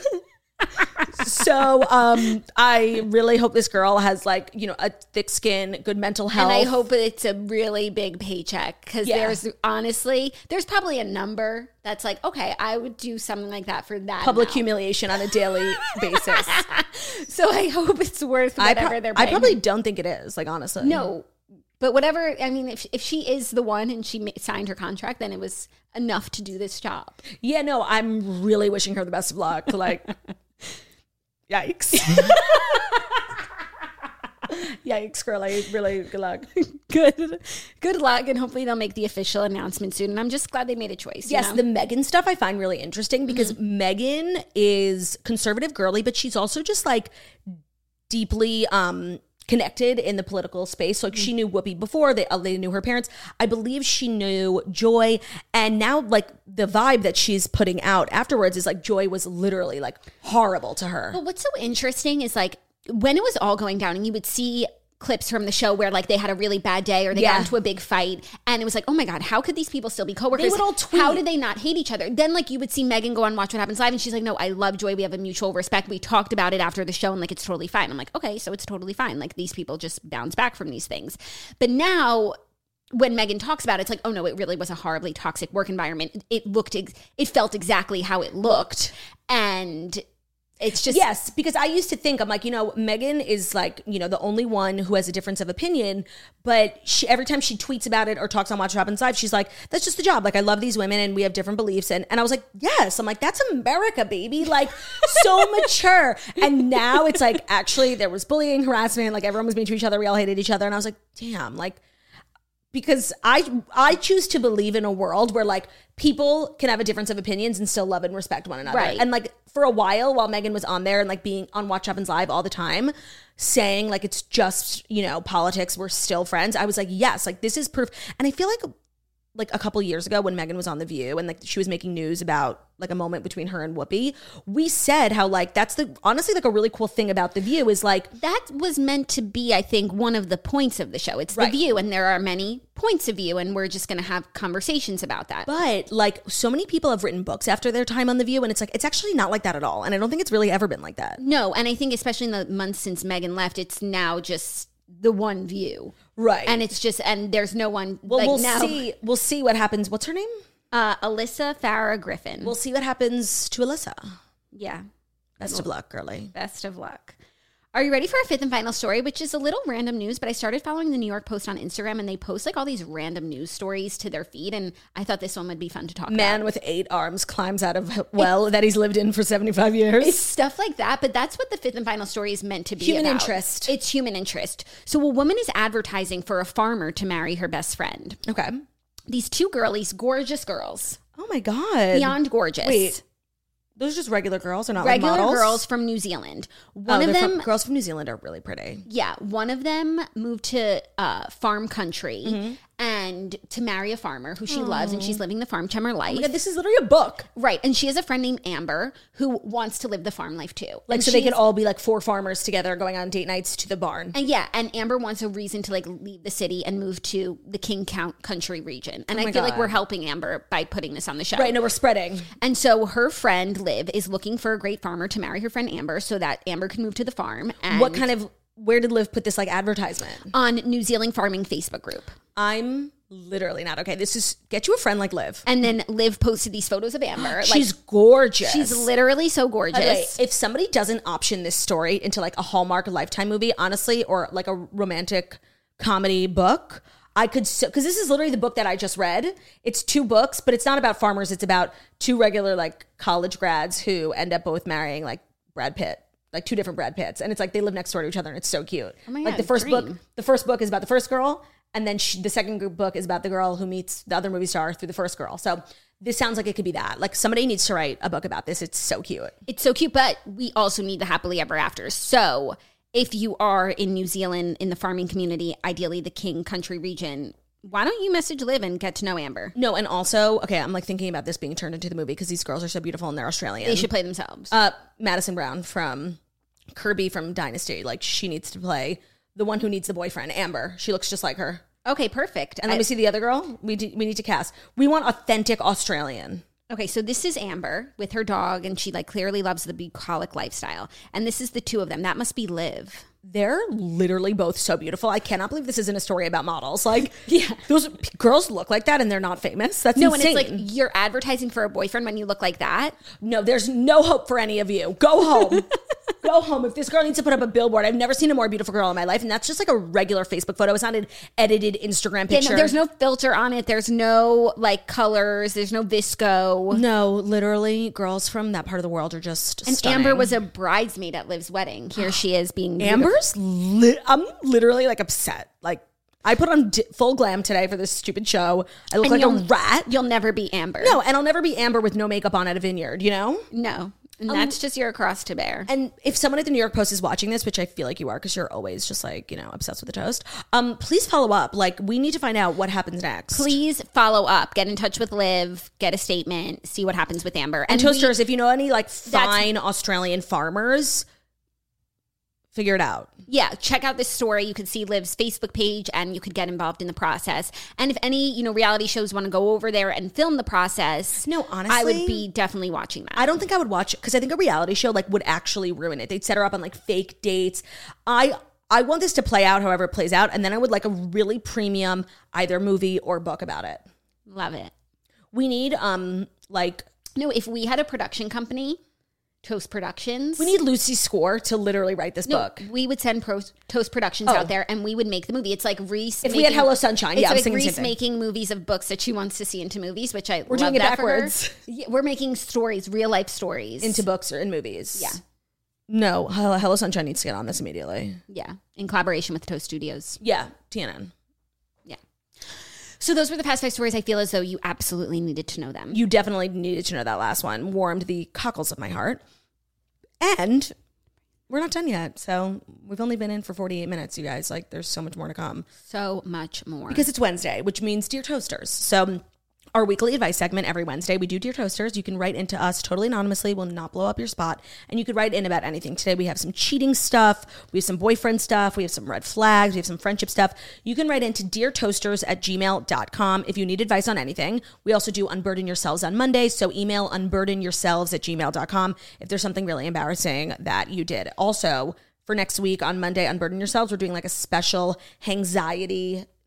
So I really hope this girl has like, a thick skin, good mental health. And I hope it's a really big paycheck because there's probably a number that's like, okay, I would do something like that for that public humiliation on a daily basis. So I hope it's worth whatever they're paying. I probably don't think it is, like, honestly. No. But whatever, I mean, if she is the one and she signed her contract, then it was enough to do this job. Yeah, no, I'm really wishing her the best of luck. Like, yikes. Yikes, girlie. Really, good luck. Good luck, and hopefully they'll make the official announcement soon. And I'm just glad they made a choice. Yes, the Meghan stuff I find really interesting because Meghan is conservative girly, but she's also just like deeply connected in the political space. Like, she knew Whoopi before, they knew her parents. I believe she knew Joy, and now like the vibe that she's putting out afterwards is like Joy was literally like horrible to her. But what's so interesting is like when it was all going down and you would see clips from the show where like they had a really bad day or they got into a big fight and it was like, oh my God, how could these people still be coworkers? They would all tweet. How did they not hate each other? Then like you would see Meghan go on Watch What Happens Live and she's like, no, I love Joy. We have a mutual respect. We talked about it after the show and like it's totally fine. I'm like, okay, so it's totally fine. Like these people just bounce back from these things. But now when Meghan talks about it, it's like, oh no, it really was a horribly toxic work environment. It felt exactly how it looked. And it's just... Yes, because I used to think, I'm like, Meghan is like, the only one who has a difference of opinion, but every time she tweets about it or talks on Watch What Happens Live, she's like, that's just the job. Like, I love these women and we have different beliefs. And I was like, yes. I'm like, that's America, baby. Like, so mature. And now it's like, actually, there was bullying, harassment. Like, everyone was mean to each other. We all hated each other. And I was like, damn, like... Because I choose to believe in a world where like people can have a difference of opinions and still love and respect one another. Right. And like for a while Meghan was on there and like being on Watch What Happens Live all the time saying like it's just, politics, we're still friends. I was like, yes, like this is proof. And I feel like a couple years ago when Meghan was on The View and like she was making news about like a moment between her and Whoopi, we said how like that's honestly like a really cool thing about The View is like that was meant to be, I think, one of the points of the show. It's The View and there are many points of view and we're just going to have conversations about that. But like so many people have written books after their time on The View and it's like it's actually not like that at all. And I don't think it's really ever been like that. No, and I think especially in the months since Meghan left, it's now just the one view. Right. And it's just, and there's no one. Well, like we'll see what happens. What's her name? Alyssa Farah Griffin. We'll see what happens to Alyssa. Yeah. Best of luck, girly. Best of luck. Are you ready for our fifth and final story, which is a little random news, but I started following the New York Post on Instagram, and they post like all these random news stories to their feed, and I thought this one would be fun to talk about. Man with 8 arms climbs out of well that he's lived in for 75 years. It's stuff like that, but that's what the fifth and final story is meant to be Human about. interest. It's human interest. So a woman is advertising for a farmer to marry her best friend. Okay. These 2 girlies, gorgeous girls. Oh my God. Beyond gorgeous. Wait. Those are just regular girls, or not regular like models? girls from New Zealand. One of them, girls from New Zealand are really pretty. Yeah, one of them moved to farm country and to marry a farmer who she loves, and she's living the farm chummer life. Oh my God, this is literally a book, right? And she has a friend named Amber who wants to live the farm life too. Like, so they could all be like 4 farmers together going on date nights to the barn. And yeah, and Amber wants a reason to like leave the city and move to the King Country region. And I feel like we're helping Amber by putting this on the show. Right? No, we're spreading. And so her friend Liv is looking for a great farmer to marry her friend Amber so that Amber can move to the farm. And where did Liv put this like advertisement? On New Zealand Farming Facebook group. I'm literally not okay. This is get you a friend like Liv. And then Liv posted these photos of Amber. She's gorgeous. She's literally so gorgeous. If somebody doesn't option this story into like a Hallmark Lifetime movie, honestly, or like a romantic comedy book, I could, because this is literally the book that I just read. It's 2 books, but it's not about farmers. It's about 2 regular like college grads who end up both marrying like Brad Pitt. Like 2 different Brad Pitts. And it's like they live next door to each other and it's so cute. Oh my like God, the first book is about the first girl, and then the second book is about the girl who meets the other movie star through the first girl. So this sounds like it could be that. Like somebody needs to write a book about this. It's so cute. It's so cute, but we also need the happily ever afters. So if you are in New Zealand in the farming community, ideally the King Country region, why don't you message Liv and get to know Amber? No, and also, okay, I'm like thinking about this being turned into the movie because these girls are so beautiful and they're Australian. They should play themselves. Madison Brown from Kirby from Dynasty, like she needs to play the one who needs the boyfriend, Amber. She looks just like her. Okay, perfect. And let me see the other girl. We need to cast. We want authentic Australian. Okay, so this is Amber with her dog, and she like clearly loves the bucolic lifestyle. And this is the 2 of them. That must be Liv. They're literally both so beautiful. I cannot believe this isn't a story about models. Like, yeah, those girls look like that and they're not famous. That's insane. And it's like you're advertising for a boyfriend when you look like that. No, there's no hope for any of you. Go home. Go home. If this girl needs to put up a billboard, I've never seen a more beautiful girl in my life. And that's just like a regular Facebook photo. It's not an edited Instagram picture. Yeah, no, there's no filter on it. There's no like colors. There's no visco. No, literally girls from that part of the world are just And stunning. Amber was a bridesmaid at Liv's wedding. Here she is being Amber's I'm literally like upset. Like I put on full glam today for this stupid show. I look like a rat. You'll never be Amber. No, and I'll never be Amber with no makeup on at a vineyard, you know? No. And that's just your cross to bear. And if someone at the New York Post is watching this, which I feel like you are because you're always just like, you know, obsessed with the toast, please follow up. Like, we need to find out what happens next. Please follow up. Get in touch with Liv. Get a statement. See what happens with Amber. And toasters, if you know any like fine Australian farmers, figure it out. Yeah, check out this story. You could see Liv's Facebook page and you could get involved in the process. And if any, you know, reality shows want to go over there and film the process, no, honestly, I would be definitely watching that. I don't think I would watch it because I think a reality show like would actually ruin it. They'd set her up on like fake dates. I want this to play out however it plays out, and then I would like a really premium either movie or book about it. Love it. We need if we had a production company, Toast Productions. We need Lucy Score to literally write this book. We would send Toast Productions out there and we would make the movie. It's like Reese. If we had Hello Sunshine, it's yeah, like Reese making movies of books that she wants to see into movies, which we're doing it backwards. Yeah, we're making stories, real life stories, into books or in movies. Yeah. No, Hello Sunshine needs to get on this immediately. Yeah, in collaboration with Toast Studios. Yeah, TNN. Yeah. So those were the past 5 stories. I feel as though you absolutely needed to know them. You definitely needed to know that last one. Warmed the cockles of my heart. And we're not done yet. So we've only been in for 48 minutes, you guys. Like, there's so much more to come. So much more. Because it's Wednesday, which means Dear Toasters. So our weekly advice segment every Wednesday, we do Dear Toasters. You can write into us totally anonymously. We'll not blow up your spot. And you could write in about anything. Today we have some cheating stuff. We have some boyfriend stuff. We have some red flags. We have some friendship stuff. You can write into deartoasters@gmail.com if you need advice on anything. We also do Unburden Yourselves on Monday. So email unburdenyourselves@gmail.com if there's something really embarrassing that you did. Also, for next week on Monday, Unburden Yourselves, we're doing like a special anxiety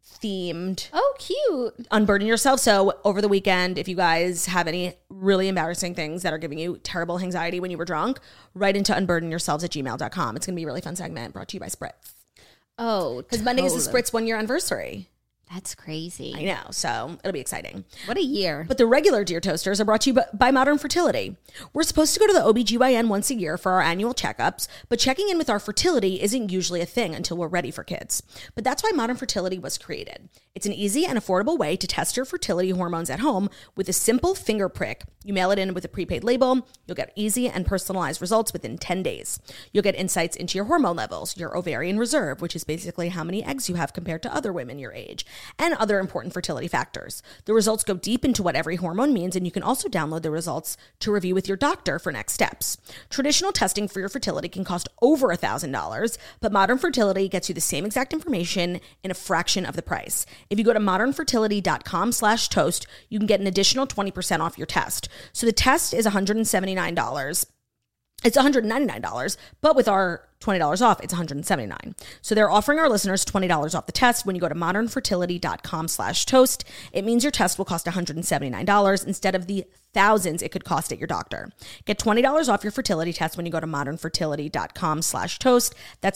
themed. Oh, cute. Unburden yourself. So over the weekend, if you guys have any really embarrassing things that are giving you terrible anxiety when you were drunk, write into unburdenyourselves@gmail.com. It's going to be a really fun segment brought to you by Spritz. Oh, because Monday is the Spritz 1-year anniversary. That's crazy. I know. So it'll be exciting. What a year. But the regular Dear Toasters are brought to you by Modern Fertility. We're supposed to go to the OBGYN once a year for our annual checkups, but checking in with our fertility isn't usually a thing until we're ready for kids. But that's why Modern Fertility was created. It's an easy and affordable way to test your fertility hormones at home with a simple finger prick. You mail it in with a prepaid label. You'll get easy and personalized results within 10 days. You'll get insights into your hormone levels, your ovarian reserve, which is basically how many eggs you have compared to other women your age, and other important fertility factors. The results go deep into what every hormone means, and you can also download the results to review with your doctor for next steps. Traditional testing for your fertility can cost over $1,000, but Modern Fertility gets you the same exact information in a fraction of the price. If you go to modernfertility.com/toast, you can get an additional 20% off your test. So the test is $179. It's $199, but with our $20 off, it's $179. So they're offering our listeners $20 off the test when you go to modernfertility.com/toast. It means your test will cost $179 instead of the thousands it could cost at your doctor. Get $20 off your fertility test when you go to modernfertility.com/toast. That's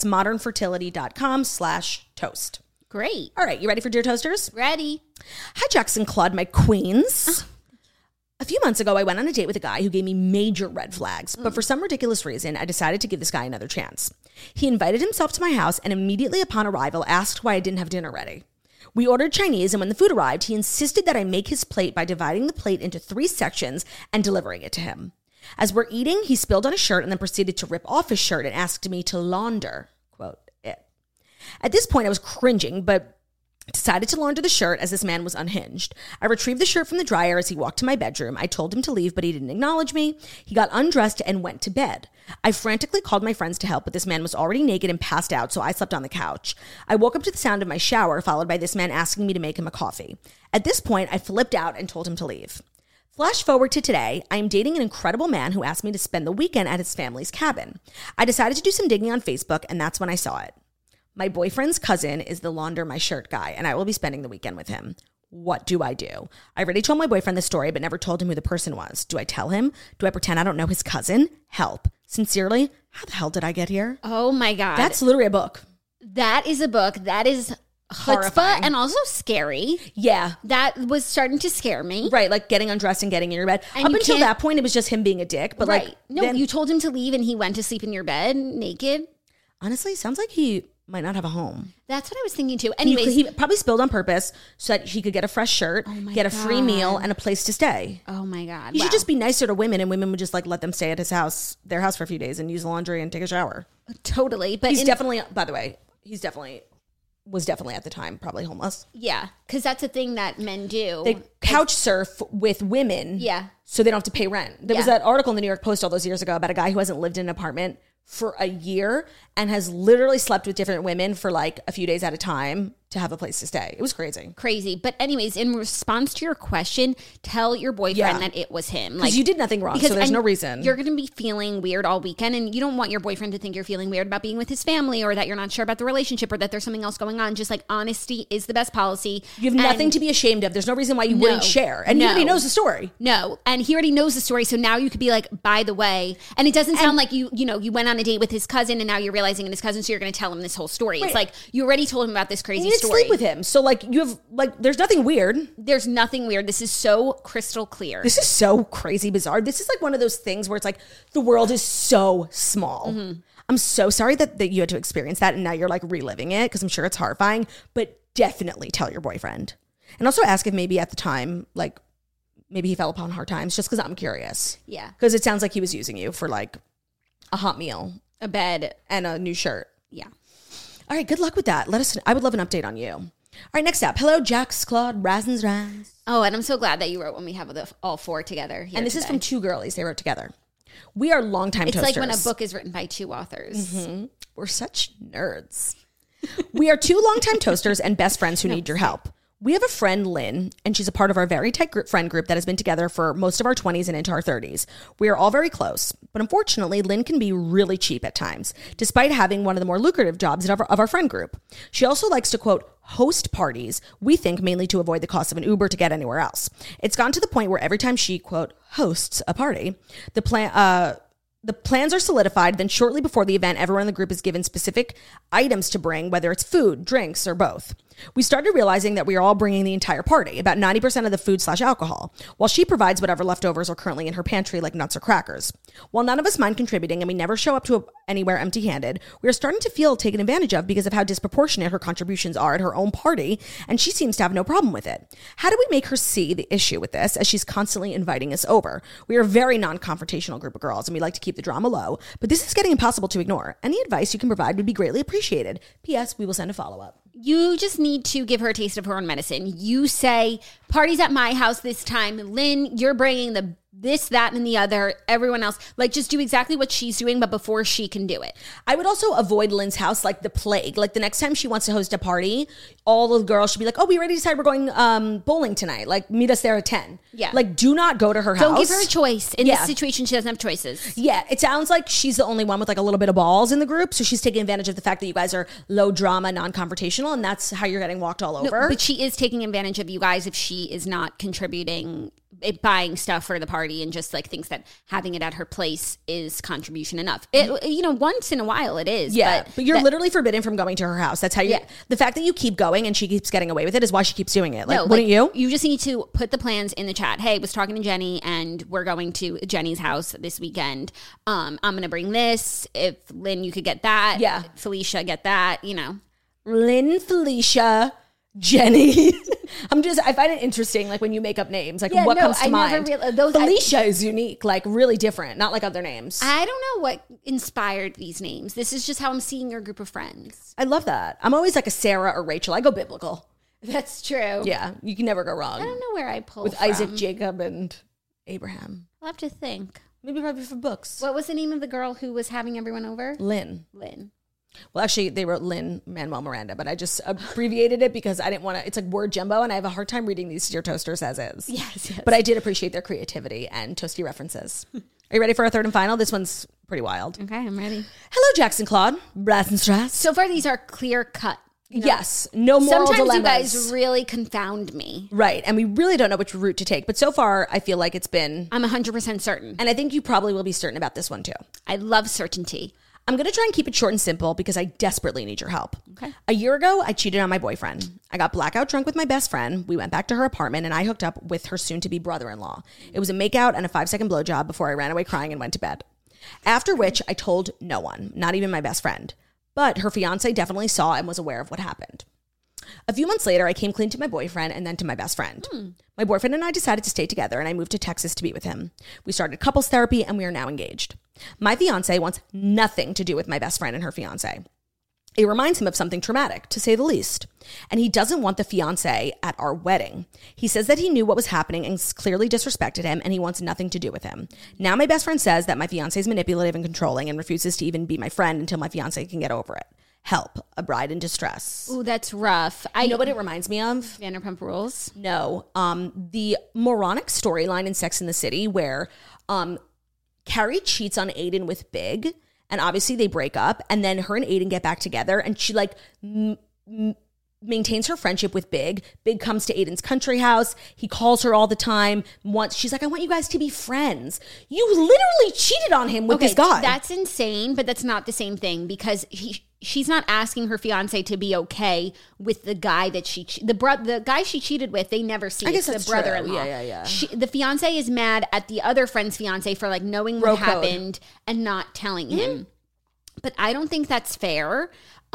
modernfertility.com/toast. Great. All right, you ready for Dear Toasters? Ready. Hi, Jackson Claude, my queens. A few months ago, I went on a date with a guy who gave me major red flags, but for some ridiculous reason, I decided to give this guy another chance. He invited himself to my house and immediately upon arrival asked why I didn't have dinner ready. We ordered Chinese, and when the food arrived, he insisted that I make his plate by dividing the plate into 3 sections and delivering it to him. As we're eating, he spilled on his shirt and then proceeded to rip off his shirt and asked me to launder, quote, it. At this point, I was cringing, but decided to launder the shirt as this man was unhinged. I retrieved the shirt from the dryer as he walked to my bedroom. I told him to leave, but he didn't acknowledge me. He got undressed and went to bed. I frantically called my friends to help, but this man was already naked and passed out, so I slept on the couch. I woke up to the sound of my shower, followed by this man asking me to make him a coffee. At this point, I flipped out and told him to leave. Flash forward to today, I am dating an incredible man who asked me to spend the weekend at his family's cabin. I decided to do some digging on Facebook, and that's when I saw it. My boyfriend's cousin is the launder my shirt guy, and I will be spending the weekend with him. What do I do? I already told my boyfriend the story, but never told him who the person was. Do I tell him? Do I pretend I don't know his cousin? Help. Sincerely, how the hell did I get here? Oh my God. That's literally a book. That is a book. That is horrifying and also scary. Yeah. That was starting to scare me. Right, like getting undressed and getting in your bed. And up until that point, it was just him being a dick. But right. You told him to leave and he went to sleep in your bed naked. Honestly, sounds like he might not have a home. That's what I was thinking too. Anyways, he probably spilled on purpose so that he could get a fresh shirt, get a free meal, and a place to stay. Oh my God. He should just be nicer to women, and women would just like let them stay at his house, their house for a few days and use the laundry and take a shower. Totally. But he's definitely, by the way, was definitely at the time probably homeless. Yeah, because that's a thing that men do. They couch surf with women. Yeah. So they don't have to pay rent. There was that article in the New York Post all those years ago about a guy who hasn't lived in an apartment for a year and has literally slept with different women for like a few days at a time to have a place to stay. It was crazy. Crazy. But anyways, in response to your question, tell your boyfriend that it was him. Because you did nothing wrong, so there's no reason. You're going to be feeling weird all weekend, and you don't want your boyfriend to think you're feeling weird about being with his family or that you're not sure about the relationship or that there's something else going on. Just like honesty is the best policy. You have nothing to be ashamed of. There's no reason why you wouldn't share. And he already knows the story. No. And he already knows the story, so now you could be like, by the way, and it doesn't sound like you went on a date with his cousin and now you're realizing it's his cousin, so you're going to tell him this whole story. Right. It's like you already told him about this crazy story. Sleep with him. So like you have like there's nothing weird. There's nothing weird. This is so crystal clear. This is so crazy bizarre. This is like one of those things where it's like the world is so small. Mm-hmm. I'm so sorry that you had to experience that and now you're like reliving it because I'm sure it's horrifying, but definitely tell your boyfriend. And also ask if maybe at the time, like maybe he fell upon hard times just because I'm curious. Yeah. Because it sounds like he was using you for like a hot meal, a bed, and a new shirt. Yeah. All right, good luck with that. I would love an update on you. All right, next up. Hello, Jax, Claude, Razins, Raz. Oh, and I'm so glad that you wrote when we have all 4 together here. And this is from 2 girlies. They wrote together. We are longtime toasters. It's like when a book is written by 2 authors. Mm-hmm. We're such nerds. We are 2 longtime toasters and best friends who need your help. We have a friend, Lynn, and she's a part of our very tight friend group that has been together for most of our 20s and into our 30s. We are all very close, but unfortunately, Lynn can be really cheap at times, despite having one of the more lucrative jobs of our friend group. She also likes to, quote, host parties, we think mainly to avoid the cost of an Uber to get anywhere else. It's gotten to the point where every time she, quote, hosts a party, the plans are solidified. Then shortly before the event, everyone in the group is given specific items to bring, whether it's food, drinks, or both. We started realizing that we are all bringing the entire party, about 90% of the food/alcohol, while she provides whatever leftovers are currently in her pantry, like nuts or crackers. While none of us mind contributing and we never show up to anywhere empty-handed, we are starting to feel taken advantage of because of how disproportionate her contributions are at her own party, and she seems to have no problem with it. How do we make her see the issue with this, as she's constantly inviting us over? We are a very non-confrontational group of girls, and we like to keep the drama low, but this is getting impossible to ignore. Any advice you can provide would be greatly appreciated. P.S. We will send a follow-up. You just need to give her a taste of her own medicine. You say, party's at my house this time. Lynn, you're bringing the this, that, and the other, everyone else. Like, just do exactly what she's doing, but before she can do it. I would also avoid Lynn's house like the plague. Like, the next time she wants to host a party, all the girls should be like, oh, we already decided we're going bowling tonight. Like, meet us there at 10. Yeah. Like, do not go to her house. Don't give her a choice. In this situation, she doesn't have choices. Yeah, it sounds like she's the only one with like a little bit of balls in the group. So she's taking advantage of the fact that you guys are low drama, non-confrontational, and that's how you're getting walked all over. No, but she is taking advantage of you guys if she is not contributing, buying stuff for the party, and just like thinks that having it at her place is contribution enough. Once in a while it is. Yeah, but you're literally forbidden from going to her house. That's how you. Yeah. The fact that you keep going and she keeps getting away with it is why she keeps doing it. Like, wouldn't you? You just need to put the plans in the chat. Hey, I was talking to Jenny, and we're going to Jenny's house this weekend. I'm going to bring this. If Lynn, you could get that. Yeah, Felicia, get that. Lynn, Felicia, Jenny. I find it interesting, like when you make up names, like what comes to mind. Felicia is unique, like really different, not like other names. I don't know what inspired these names. This is just how I'm seeing your group of friends. I love that. I'm always like a Sarah or Rachel. I go biblical. That's true. Yeah, you can never go wrong. I don't know where I pull with from. Isaac, Jacob, and Abraham. I'll have to think. Maybe probably for books. What was the name of the girl who was having everyone over? Lynn. Well, actually, they wrote Lin-Manuel Miranda, but I just abbreviated it because I didn't want to. It's like word jumbo, and I have a hard time reading these Dear Toasters as is. Yes. But I did appreciate their creativity and toasty references. Are you ready for our third and final? This one's pretty wild. Okay, I'm ready. Hello, Jackson Claude. Brass and Strass. So far, these are clear cut. Yes. No moral Sometimes dilemmas. you guys really confound me. Right. And we really don't know which route to take. But so far, I feel like it's been... I'm 100% certain. And I think you probably will be certain about this one, too. I love certainty. I'm going to try and keep it short and simple because I desperately need your help. Okay. A year ago, I cheated on my boyfriend. I got blackout drunk with my best friend. We went back to her apartment and I hooked up with her soon-to-be brother-in-law. It was a makeout and a 5-second blowjob before I ran away crying and went to bed. After which, I told no one, not even my best friend. But her fiance definitely saw and was aware of what happened. A few months later, I came clean to my boyfriend and then to my best friend. My boyfriend and I decided to stay together, and I moved to Texas to be with him. We started couples therapy, and we are now engaged. My fiance wants nothing to do with my best friend and her fiance. It reminds him of something traumatic, to say the least. And he doesn't want the fiance at our wedding. He says that he knew what was happening and clearly disrespected him, and he wants nothing to do with him. Now my best friend says that my fiance is manipulative and controlling and refuses to even be my friend until my fiance can get over it. Help, a bride in distress. Ooh, that's rough. You know what it reminds me of? Vanderpump Rules? No. The moronic storyline in Sex and the City where Carrie cheats on Aiden with Big, and obviously they break up, and then her and Aiden get back together, and she like maintains her friendship with Big. Big comes to Aiden's country house. He calls her all the time. She's like, I want you guys to be friends. You literally cheated on him with this guy. That's insane, but that's not the same thing because she's not asking her fiance to be okay with the guy that the guy she cheated with. They never see. I guess it's the brother-in-law. Yeah. The fiance is mad at the other friend's fiance for like knowing what happened and not telling him. But I don't think that's fair.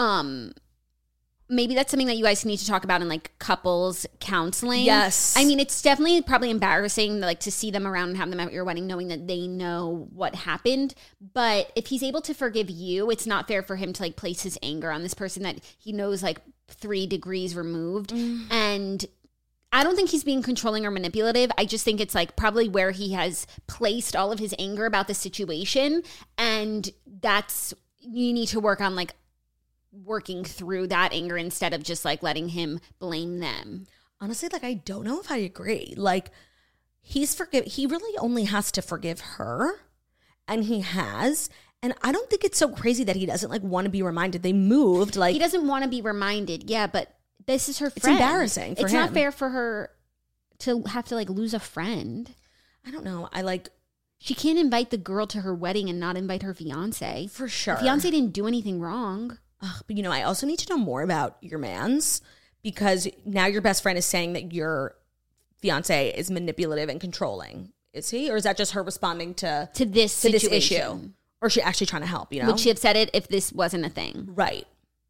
Maybe that's something that you guys need to talk about in like couples counseling. Yes. I mean, it's definitely probably embarrassing like to see them around and have them at your wedding knowing that they know what happened. But if he's able to forgive you, it's not fair for him to like place his anger on this person that he knows like 3 degrees removed. And I don't think he's being controlling or manipulative. I just think it's like probably where he has placed all of his anger about the situation. And you need to work on like working through that anger instead of just like letting him blame them. Honestly, like I don't know if I agree. Like he really only has to forgive her, and he has. And I don't think it's so crazy that he doesn't like want to be reminded. They moved like he doesn't want to be reminded. Yeah, but this is her friend. It's embarrassing for him. It's not fair for her to have to like lose a friend. I don't know. She can't invite the girl to her wedding and not invite her fiance. For sure. The fiance didn't do anything wrong. But I also need to know more about your mans, because now your best friend is saying that your fiance is manipulative and controlling. Is he? Or is that just her responding to this issue? Or is she actually trying to help, Would she have said it if this wasn't a thing? Right.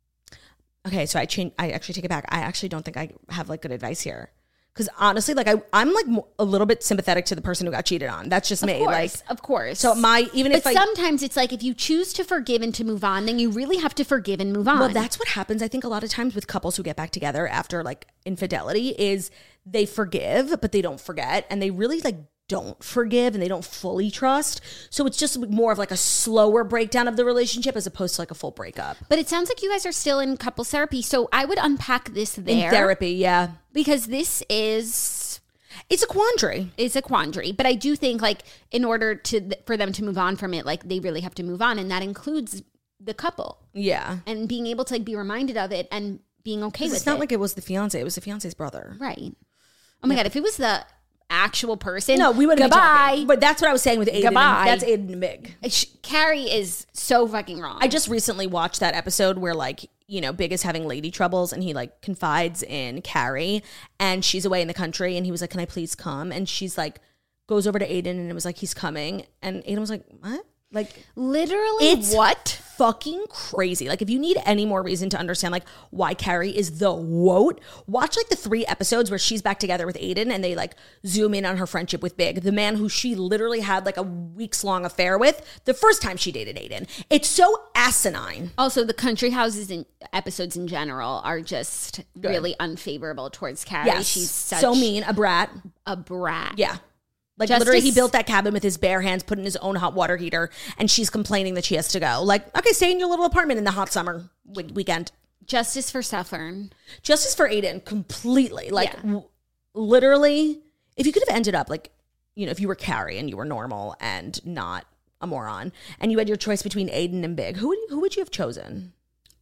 Okay, so I actually take it back. I actually don't think I have like good advice here. Because honestly, like I'm like a little bit sympathetic to the person who got cheated on. That's just me. Of course. So sometimes it's like if you choose to forgive and to move on, then you really have to forgive and move on. Well, that's what happens. I think a lot of times with couples who get back together after like infidelity is they forgive, but they don't forget, and they really like don't forgive and they don't fully trust. So it's just more of like a slower breakdown of the relationship as opposed to like a full breakup. But it sounds like you guys are still in couples therapy. So I would unpack this there. In therapy, yeah. Because this is... It's a quandary. It's a quandary. But I do think like in order for them to move on from it, like they really have to move on. And that includes the couple. Yeah. And being able to like be reminded of it and being okay with it. It's not like it was the fiance. It was the fiance's brother. Right. Oh my God. If it was the actual person. No, we wouldn't be talking. But that's what I was saying with Aiden. Goodbye. That's Aiden and Big. Carrie is so fucking wrong. I just recently watched that episode where like, Big is having lady troubles and he like confides in Carrie and she's away in the country and he was like, can I please come? And she's like, goes over to Aiden and it was like, he's coming. And Aiden was like, what? Like literally it's what? Fucking crazy. Like if you need any more reason to understand like why Carrie is the woat, watch like the 3 episodes where she's back together with Aiden and they like zoom in on her friendship with Big, the man who she literally had like a weeks-long affair with the first time she dated Aiden. It's so asinine. Also, the country houses in episodes in general are just really unfavorable towards Carrie. Yes. She's so mean, a brat. Yeah. Like literally he built that cabin with his bare hands, put in his own hot water heater, and she's complaining that she has to go. Like, okay, stay in your little apartment in the hot summer weekend. Justice for Suffern. Justice for Aiden, completely. Like, literally, if you could have ended up like, if you were Carrie and you were normal and not a moron, and you had your choice between Aiden and Big, who would you have chosen?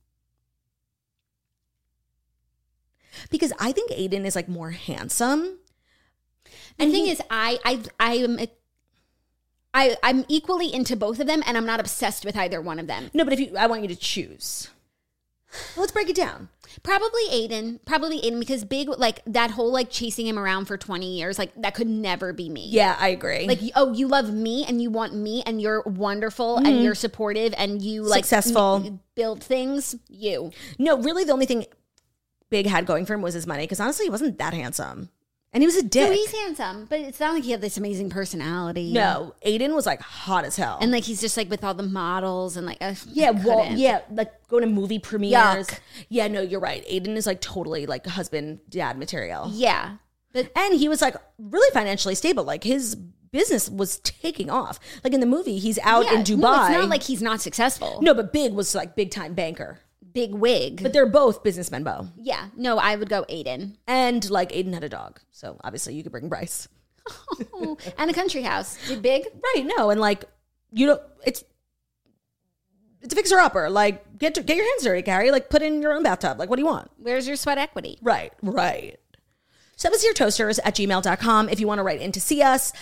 Because I think Aiden is like more handsome. The thing is, I'm equally into both of them, and I'm not obsessed with either one of them. No, but I want you to choose. Well, let's break it down. Probably Aiden, because Big, like that whole like chasing him around for 20 years, like that could never be me. Yeah, I agree. Like, you love me and you want me and you're wonderful and you're supportive and you like successful, build things. No, really, the only thing Big had going for him was his money, because honestly, he wasn't that handsome. And he was a dick. No, he's handsome, but it's not like he had this amazing personality. No, Aiden was like hot as hell. And like he's just like with all the models and like like going to movie premieres. Yuck. Yeah, no, you're right. Aiden is like totally like husband dad material. Yeah. And he was like really financially stable. Like his business was taking off. Like in the movie, he's out in Dubai. No, it's not like he's not successful. No, but Big was like big time banker. Big wig. But they're both businessmen, Bo. Yeah. No, I would go Aiden. And like Aiden had a dog. So obviously you could bring Bryce. Oh, and a country house. Did Big? Right. No. And like, it's a fixer-upper. Like, get your hands dirty, Carrie. Like, put in your own bathtub. Like, what do you want? Where's your sweat equity? Right. So that was yourtoasters@gmail.com if you want to write in to see us.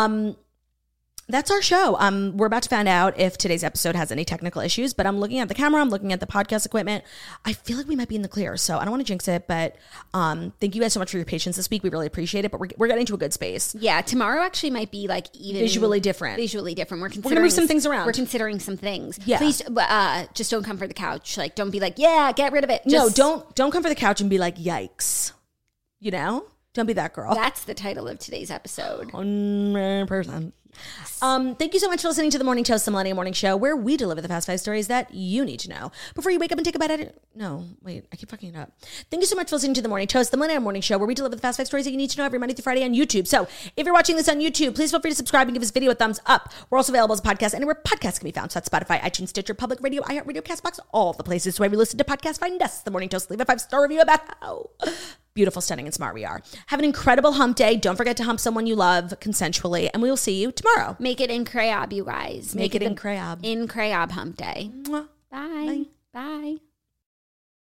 That's our show. We're about to find out if today's episode has any technical issues, but I'm looking at the camera. I'm looking at the podcast equipment. I feel like we might be in the clear, so I don't want to jinx it, but thank you guys so much for your patience this week. We really appreciate it, but we're getting to a good space. Yeah, tomorrow actually might be like even visually different. We're going to move some things around. We're considering some things. Yeah. Please just don't come for the couch. Like, don't be like, yeah, get rid of it. No, don't come for the couch and be like, yikes. Don't be that girl. That's the title of today's episode. 100%. Thank you so much for listening to The Morning Toast, the Millennial Morning Show, where we deliver the fast 5 stories that you need to know before you wake up and take a bite at it. No, wait, I keep fucking it up. Thank you so much for listening to The Morning Toast, the Millennial Morning Show, where we deliver the fast 5 stories that you need to know every Monday through Friday on YouTube. So if you're watching this on YouTube, please feel free to subscribe and give this video a thumbs up. We're also available as a podcast anywhere podcasts can be found. So that's Spotify, iTunes, Stitcher, Public Radio, iHeartRadio, CastBox, all the places where we listen to podcasts. Find us, The Morning Toast. Leave a 5-star review about how beautiful, stunning, and smart we are. Have an incredible hump day. Don't forget to hump someone you love consensually, and we will see you tomorrow. Make it in Crayob, you guys. Make it in Crayob. In Crayob hump day. Mwah. Bye. Bye. Bye.